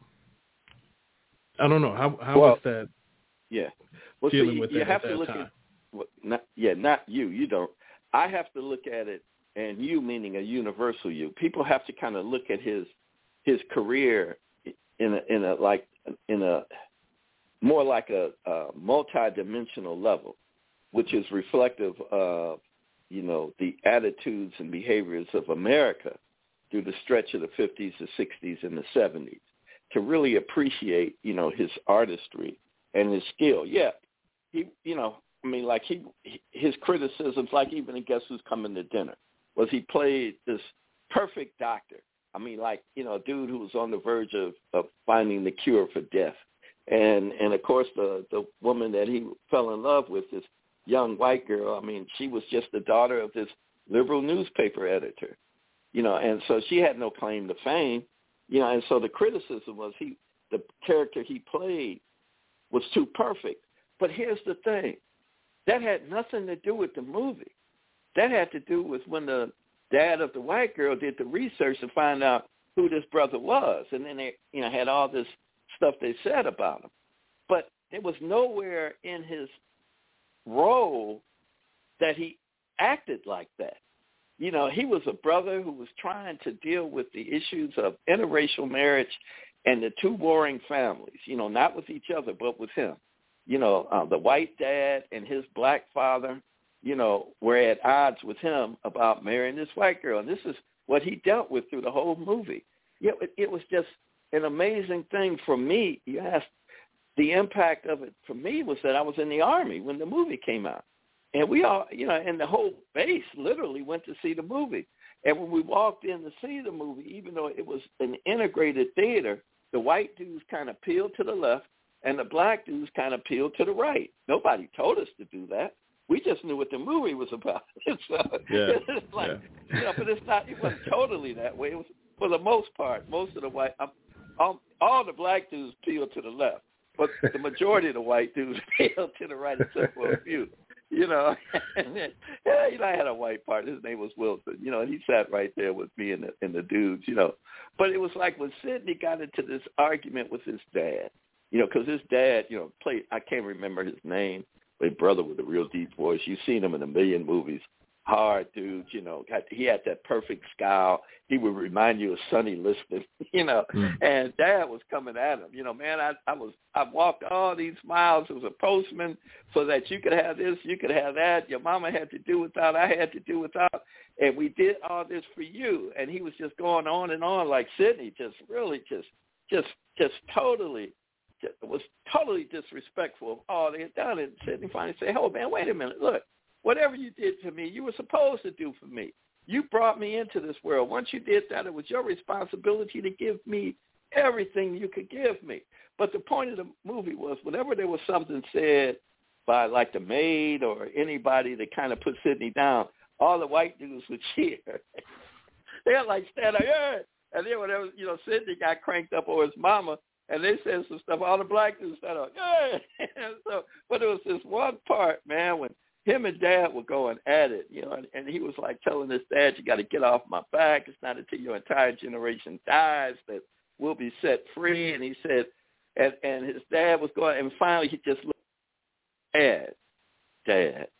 [SPEAKER 2] I don't know how how
[SPEAKER 5] well,
[SPEAKER 2] was that?
[SPEAKER 5] Yeah, well,
[SPEAKER 2] dealing
[SPEAKER 5] so you,
[SPEAKER 2] with
[SPEAKER 5] you
[SPEAKER 2] that
[SPEAKER 5] have
[SPEAKER 2] at
[SPEAKER 5] to
[SPEAKER 2] that
[SPEAKER 5] look
[SPEAKER 2] time?
[SPEAKER 5] at, well, not, yeah, not you. You don't. I have to look at it and you meaning a universal you. People have to kind of look at his his career in a in a like in a more like a, a multi-dimensional level, which is reflective of, you know, the attitudes and behaviors of America through the stretch of the fifties, the sixties, and the seventies, to really appreciate, you know, his artistry and his skill. Yeah, he, you know, I mean, like he, his criticisms, like even in Guess Who's Coming to Dinner, was he played this perfect doctor. I mean, like, you know, a dude who was on the verge of, of finding the cure for death. And, and of course, the, the woman that he fell in love with, this young white girl, I mean, she was just the daughter of this liberal newspaper editor, you know, and so she had no claim to fame, you know, and so the criticism was he, the character he played was too perfect. But here's the thing. That had nothing to do with the movie. That had to do with when the dad of the white girl did the research to find out who this brother was. And then they, you know, had all this stuff they said about him. But there was nowhere in his role that he acted like that. You know, he was a brother who was trying to deal with the issues of interracial marriage and the two warring families, you know, not with each other, but with him. You know, uh, the white dad and his black father, you know, were at odds with him about marrying this white girl. And this is what he dealt with through the whole movie. You know, it, it was just an amazing thing for me. You asked, the impact of it for me was that I was in the Army when the movie came out. And we all, you know, and the whole base literally went to see the movie. And when we walked in to see the movie, even though it was an integrated theater, the white dudes kind of peeled to the left and the black dudes kind of peeled to the right. Nobody told us to do that. We just knew what the movie was about. so
[SPEAKER 2] yeah.
[SPEAKER 5] It's like,
[SPEAKER 2] yeah.
[SPEAKER 5] you know, but it's not, it wasn't totally that way. It was, for the most part, most of the white, um, all, all the black dudes peeled to the left, but the majority of the white dudes peeled to the right except for a few. You know, and then, yeah, you know, I had a white partner. His name was Wilson. You know, and he sat right there with me and the, and the dudes. You know, but it was like when Sidney got into this argument with his dad. You know, because his dad, you know, played. I can't remember his name. But brother with a real deep voice. You've seen him in a million movies. Hard dude. You know, got, he had that perfect scowl. He would remind you of Sonny Liston. You know, mm. and Dad was coming at him. You know, man, I, I was I walked all these miles as a postman so that you could have this, you could have that. Your mama had to do without, I had to do without, and we did all this for you. And he was just going on and on like Sidney, just really just just just totally. was totally disrespectful of all they had done. And Sidney finally said, oh, man, wait a minute. Look, whatever you did for me, you were supposed to do for me. You brought me into this world. Once you did that, it was your responsibility to give me everything you could give me. But the point of the movie was whenever there was something said by like the maid or anybody that kind of put Sidney down, all the white dudes would cheer. They'd like stand up, yeah. And then whenever, you know, Sidney got cranked up over his mama, and they said some stuff, all the black dudes started, yeah. And so, but there was this one part, man, when him and Dad were going at it, you know, and, and he was like telling his dad, you got to get off my back. It's not until your entire generation dies that we'll be set free. And he said, and, and his dad was going, and finally he just looked, Dad, Dad,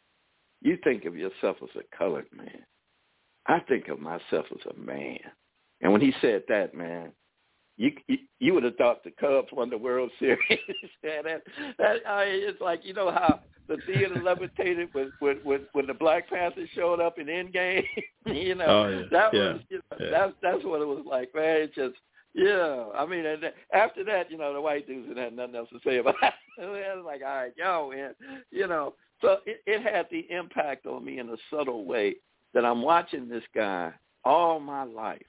[SPEAKER 5] you think of yourself as a colored man. I think of myself as a man. And when he said that, man, You, you you would have thought the Cubs won the World Series. yeah, that, that, I mean, it's like, you know how the theater levitated when, when, when, when the Black Panthers showed up in Endgame? you know,
[SPEAKER 2] oh, yeah.
[SPEAKER 5] that
[SPEAKER 2] yeah.
[SPEAKER 5] was, you know,
[SPEAKER 2] yeah.
[SPEAKER 5] that's, that's what it was like, man. It just, yeah. I mean, and after that, you know, the white dudes didn't have nothing else to say about it. It was like, all right, yo, man, you know. So it, it had the impact on me in a subtle way that I'm watching this guy all my life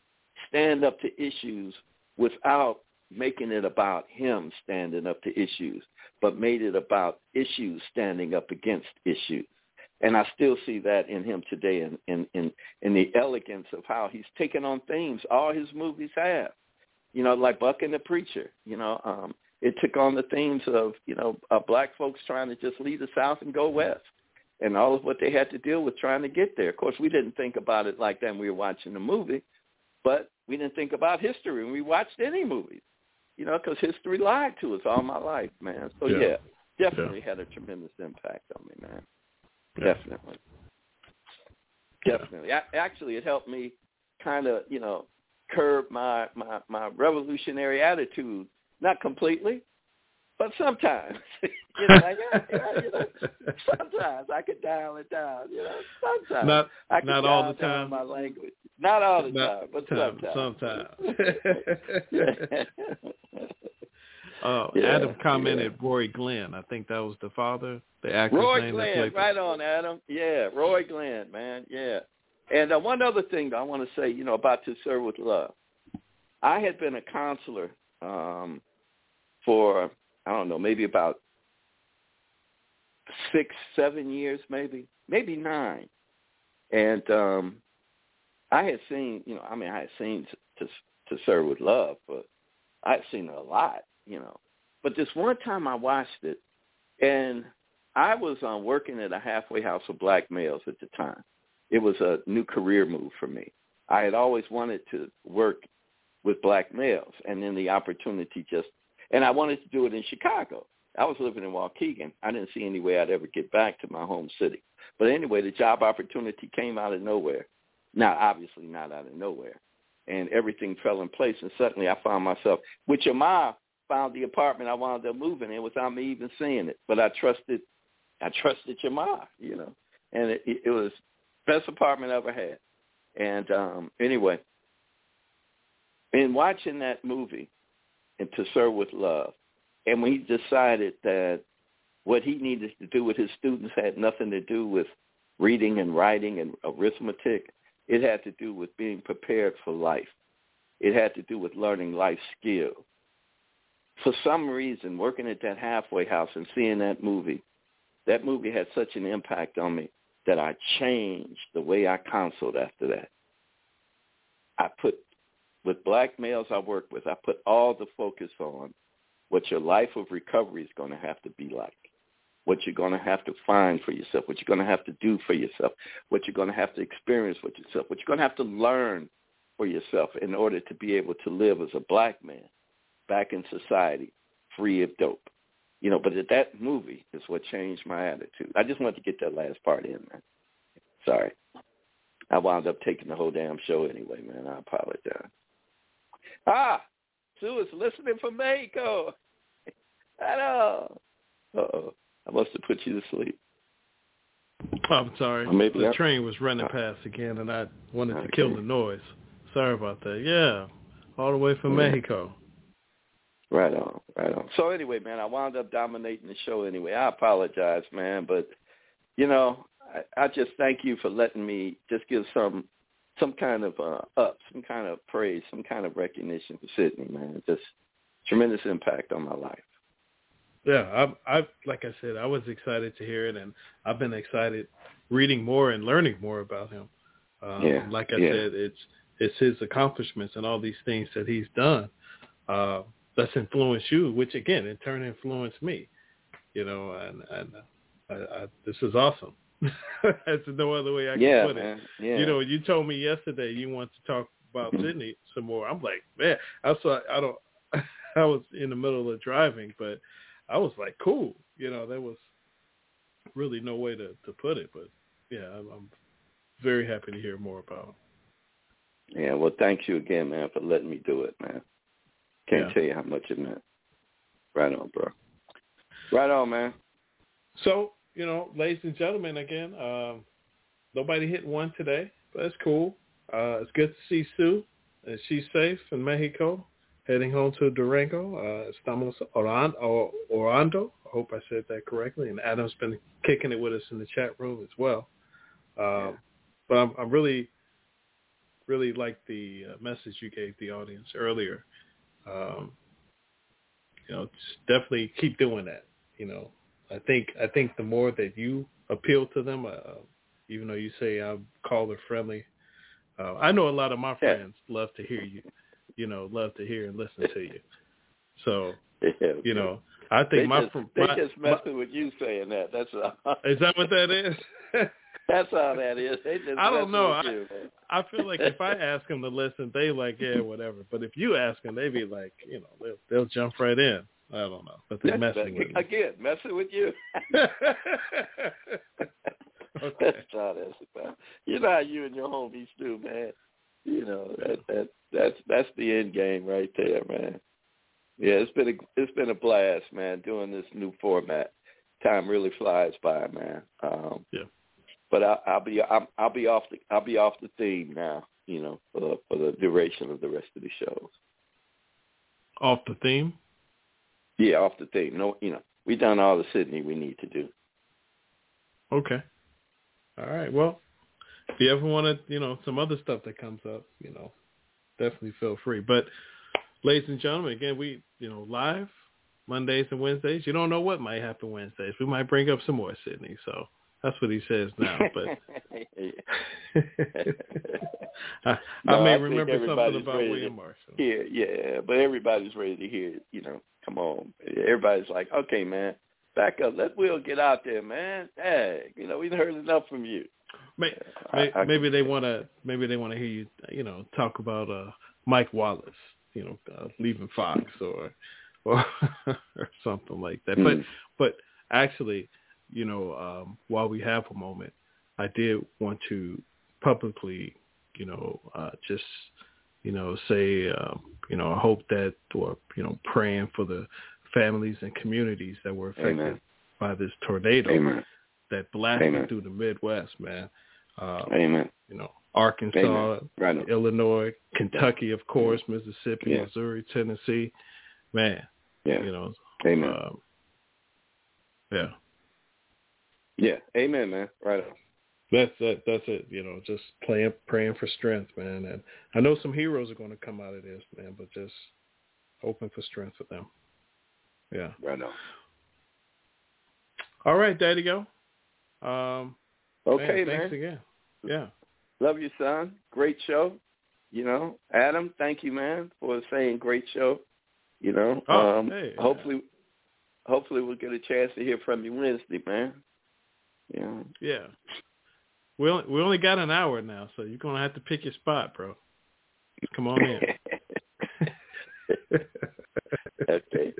[SPEAKER 5] stand up to issues without making it about him standing up to issues, but made it about issues standing up against issues. And I still see that in him today in, in, in, in the elegance of how he's taken on themes all his movies have. You know, like Buck and the Preacher, you know, um, it took on the themes of, you know, uh, black folks trying to just leave the South and go west and all of what they had to deal with trying to get there. Of course, we didn't think about it like that when we were watching the movie, but we didn't think about history when we watched any movies, you know, because history lied to us all my life, man. So, yeah, yeah definitely yeah. had a tremendous impact on me, man. Yeah. Definitely. Definitely. I, actually, it helped me kind of, you know, curb my, my, my revolutionary attitude. Not completely, but sometimes. you know, like, yeah, yeah, you know, sometimes I could dial it down. You know, sometimes
[SPEAKER 2] not,
[SPEAKER 5] I could
[SPEAKER 2] not
[SPEAKER 5] dial
[SPEAKER 2] all the
[SPEAKER 5] down
[SPEAKER 2] time.
[SPEAKER 5] my language. Not all the
[SPEAKER 2] not
[SPEAKER 5] time, but
[SPEAKER 2] time,
[SPEAKER 5] sometimes.
[SPEAKER 2] Sometimes. uh,
[SPEAKER 5] yeah,
[SPEAKER 2] Adam commented
[SPEAKER 5] yeah.
[SPEAKER 2] Roy Glenn. I think that was the father, the actor's
[SPEAKER 5] Roy
[SPEAKER 2] name.
[SPEAKER 5] Glenn,
[SPEAKER 2] that
[SPEAKER 5] right on, Adam. Yeah, Roy Glenn, man. Yeah. And uh, one other thing I want to say, you know, about To Serve with Love. I had been a counselor um, for, I don't know, maybe about six, seven years, maybe, maybe nine. And um, I had seen, you know, I mean, I had seen To, to Serve with Love, but I had seen it a lot, you know. But this one time I watched it, and I was um, working at a halfway house for black males at the time. It was a new career move for me. I had always wanted to work with black males, and then the opportunity just, and I wanted to do it in Chicago. I was living in Waukegan. I didn't see any way I'd ever get back to my home city. But anyway, the job opportunity came out of nowhere. Now, obviously not out of nowhere. And everything fell in place, and suddenly I found myself, with your mom, found the apartment I wound up moving in without me even seeing it. But I trusted, I trusted your mom, you know, and it, it was best apartment I ever had. And um, anyway, in watching that movie, and To Serve with Love, and when he decided that what he needed to do with his students had nothing to do with reading and writing and arithmetic, it had to do with being prepared for life. It had to do with learning life skills. For some reason, working at that halfway house and seeing that movie, that movie had such an impact on me that I changed the way I counseled after that. I put, with black males I work with, I put all the focus on what your life of recovery is going to have to be like, what you're going to have to find for yourself, what you're going to have to do for yourself, what you're going to have to experience with yourself, what you're going to have to learn for yourself in order to be able to live as a black man back in society, free of dope. You know, but that movie is what changed my attitude. I just wanted to get that last part in, man. Sorry. I wound up taking the whole damn show anyway, man. I apologize. Ah, Sue is listening from Mexico. I know. Uh-oh. I must have put you to sleep.
[SPEAKER 2] Oh, I'm sorry.
[SPEAKER 5] Or maybe
[SPEAKER 2] the
[SPEAKER 5] I'm...
[SPEAKER 2] train was running past again, and I wanted
[SPEAKER 5] okay.
[SPEAKER 2] to kill the noise. Sorry about that. Yeah, all the way from
[SPEAKER 5] yeah.
[SPEAKER 2] Mexico.
[SPEAKER 5] Right on, right on. So anyway, man, I wound up dominating the show anyway. I apologize, man, but, you know, I, I just thank you for letting me just give some some kind of uh, up, some kind of praise, some kind of recognition for Sydney, man. Just tremendous impact on my life.
[SPEAKER 2] Yeah, I, I like I said, I was excited to hear it, and I've been excited reading more and learning more about him. Um,
[SPEAKER 5] yeah,
[SPEAKER 2] like I
[SPEAKER 5] yeah.
[SPEAKER 2] said, it's it's his accomplishments and all these things that he's done uh, that's influenced you, which again, in turn, influenced me. You know, and, and I, I, this is awesome. There's no other way I can
[SPEAKER 5] yeah,
[SPEAKER 2] put it.
[SPEAKER 5] Man. Yeah.
[SPEAKER 2] You know, you told me yesterday you want to talk about Sydney some more. I'm like, man, I saw. I don't. I was in the middle of driving, but I was like, cool. You know, there was really no way to, to put it, but yeah, I'm, I'm very happy to hear more about him.
[SPEAKER 5] Yeah, well, thank you again, man, for letting me do it, man. Can't
[SPEAKER 2] Yeah.
[SPEAKER 5] tell you how much it meant. Right on, bro. Right on, man.
[SPEAKER 2] So, you know, ladies and gentlemen, again, um, nobody hit one today, but it's cool. Uh, it's good to see Sue. Uh, she's safe in Mexico, heading home to Durango. Uh, estamos orando, orando. I hope I said that correctly. And Adam's been kicking it with us in the chat room as well. Um, yeah. But I'm, I'm really, really like the uh, message you gave the audience earlier. Um, you know, just definitely keep doing that. You know, I think I think the more that you appeal to them, uh, even though you say I'm caller friendly, uh, I know a lot of my friends yeah. love to hear you. You know, love to hear and listen to you. So,
[SPEAKER 5] yeah,
[SPEAKER 2] you know, I think
[SPEAKER 5] they
[SPEAKER 2] my
[SPEAKER 5] just,
[SPEAKER 2] my,
[SPEAKER 5] they just messing
[SPEAKER 2] my,
[SPEAKER 5] with you saying that. That's all.
[SPEAKER 2] Is that what that is?
[SPEAKER 5] That's all that is. They just
[SPEAKER 2] I don't know.
[SPEAKER 5] I,
[SPEAKER 2] you, I feel like if I ask them to listen, they like, yeah, whatever. But if you ask them, they be like, you know, they'll, they'll jump right in. I don't know. But they're messing with me.
[SPEAKER 5] Again, messing with you.
[SPEAKER 2] Okay.
[SPEAKER 5] That's all that's about. You know how you and your homies do, man. You know that that that's that's the end game right there, man. Yeah, it's been a it's been a blast, man. Doing this new format, time really flies by, man. Um,
[SPEAKER 2] yeah.
[SPEAKER 5] But I, I'll be I'll, I'll be off the I'll be off the theme now. You know, for the, for the duration of the rest of the shows.
[SPEAKER 2] Off the theme?
[SPEAKER 5] Yeah, off the theme. No, you know, we done all the Sydney we need to do.
[SPEAKER 2] Okay. All right. Well, if you ever want to, you know, some other stuff that comes up, you know, definitely feel free. But, ladies and gentlemen, again, we, you know, live Mondays and Wednesdays. You don't know what might happen Wednesdays. We might bring up some more Sydney. So that's what he says now. But I,
[SPEAKER 5] no,
[SPEAKER 2] I may
[SPEAKER 5] I
[SPEAKER 2] remember something about William Marshall.
[SPEAKER 5] Yeah, yeah. But everybody's ready to hear it. You know, come on. Everybody's like, okay, man, back up. Let Will get out there, man. Dang, you know, we've heard enough from you.
[SPEAKER 2] May, may, I, I, maybe they want to. Maybe they want to hear you. You know, talk about uh, Mike Wallace. You know, uh, leaving Fox or or, or something like that. Mm. But but actually, you know, um, while we have a moment, I did want to publicly, you know, uh, just you know say, um, you know, I hope that, or you know, praying for the families and communities that were affected Amen. by this tornado
[SPEAKER 5] Amen.
[SPEAKER 2] that blasted
[SPEAKER 5] Amen.
[SPEAKER 2] through the Midwest, man. Uh,
[SPEAKER 5] Amen.
[SPEAKER 2] You know, Arkansas,
[SPEAKER 5] right
[SPEAKER 2] Illinois, Kentucky, of course, Mississippi,
[SPEAKER 5] yeah.
[SPEAKER 2] Missouri, Tennessee. Man,
[SPEAKER 5] yeah.
[SPEAKER 2] you know.
[SPEAKER 5] Amen.
[SPEAKER 2] Um, yeah.
[SPEAKER 5] Yeah. Amen, man. Right on.
[SPEAKER 2] That's that. That's it. You know, just praying, praying for strength, man. And I know some heroes are going to come out of this, man. But just hoping for strength for them. Yeah.
[SPEAKER 5] Right on.
[SPEAKER 2] All right, Daddy, go. Um,
[SPEAKER 5] okay,
[SPEAKER 2] man. Thanks
[SPEAKER 5] man.
[SPEAKER 2] again. Yeah.
[SPEAKER 5] Love you, son. Great show. You know, Adam, thank you, man, for saying great show. You know,
[SPEAKER 2] oh,
[SPEAKER 5] um,
[SPEAKER 2] hey,
[SPEAKER 5] hopefully,
[SPEAKER 2] yeah.
[SPEAKER 5] hopefully we'll get a chance to hear from you Wednesday, man. Yeah.
[SPEAKER 2] Yeah. We only, we only got an hour now, so you're gonna have to pick your spot, bro. Come on in.
[SPEAKER 5] Okay.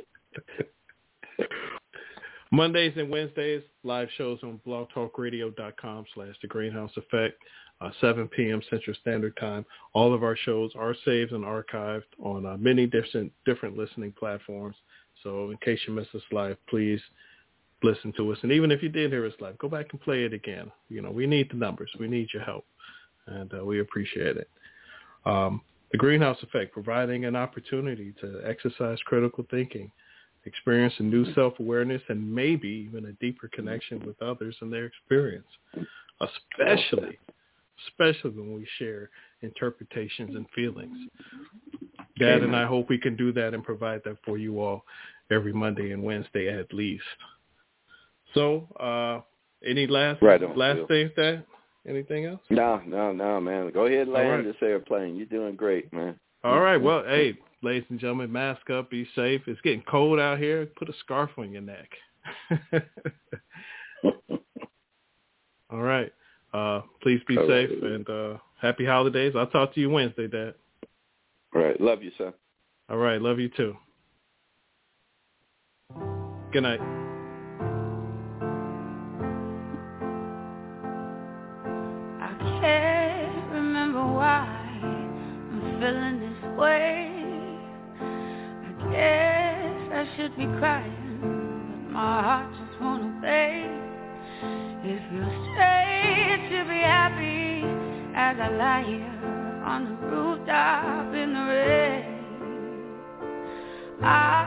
[SPEAKER 2] Mondays and Wednesdays, live shows on blogtalkradio.com slash The Greenhouse Effect, uh, seven p.m. Central Standard Time. All of our shows are saved and archived on uh, many different different listening platforms. So in case you missed us live, please listen to us. And even if you did hear us live, go back and play it again. You know, we need the numbers. We need your help, and uh, we appreciate it. Um, the Greenhouse Effect, providing an opportunity to exercise critical thinking, experience a new self-awareness, and maybe even a deeper connection with others and their experience, especially, especially when we share interpretations and feelings. Dad and I hope we can do that and provide that for you all every Monday and Wednesday at least. So, uh, any last
[SPEAKER 5] right on,
[SPEAKER 2] last
[SPEAKER 5] Bill.
[SPEAKER 2] things, Dad? Anything else?
[SPEAKER 5] No, no, no, man. Go ahead and land
[SPEAKER 2] right.
[SPEAKER 5] this airplane. You're doing great, man.
[SPEAKER 2] All right. Well, hey, ladies and gentlemen, mask up, be safe. It's getting cold out here. Put a scarf on your neck. All right. Uh, please be All safe right. and uh, happy holidays. I'll talk to you Wednesday, Dad.
[SPEAKER 5] All right. Love you, son.
[SPEAKER 2] All right. Love you, too. Good night.
[SPEAKER 3] I can't remember why I'm feeling this way. I guess I should be crying, but my heart just won't obey. It feels strange to be happy as I lie here on the rooftop in the rain. I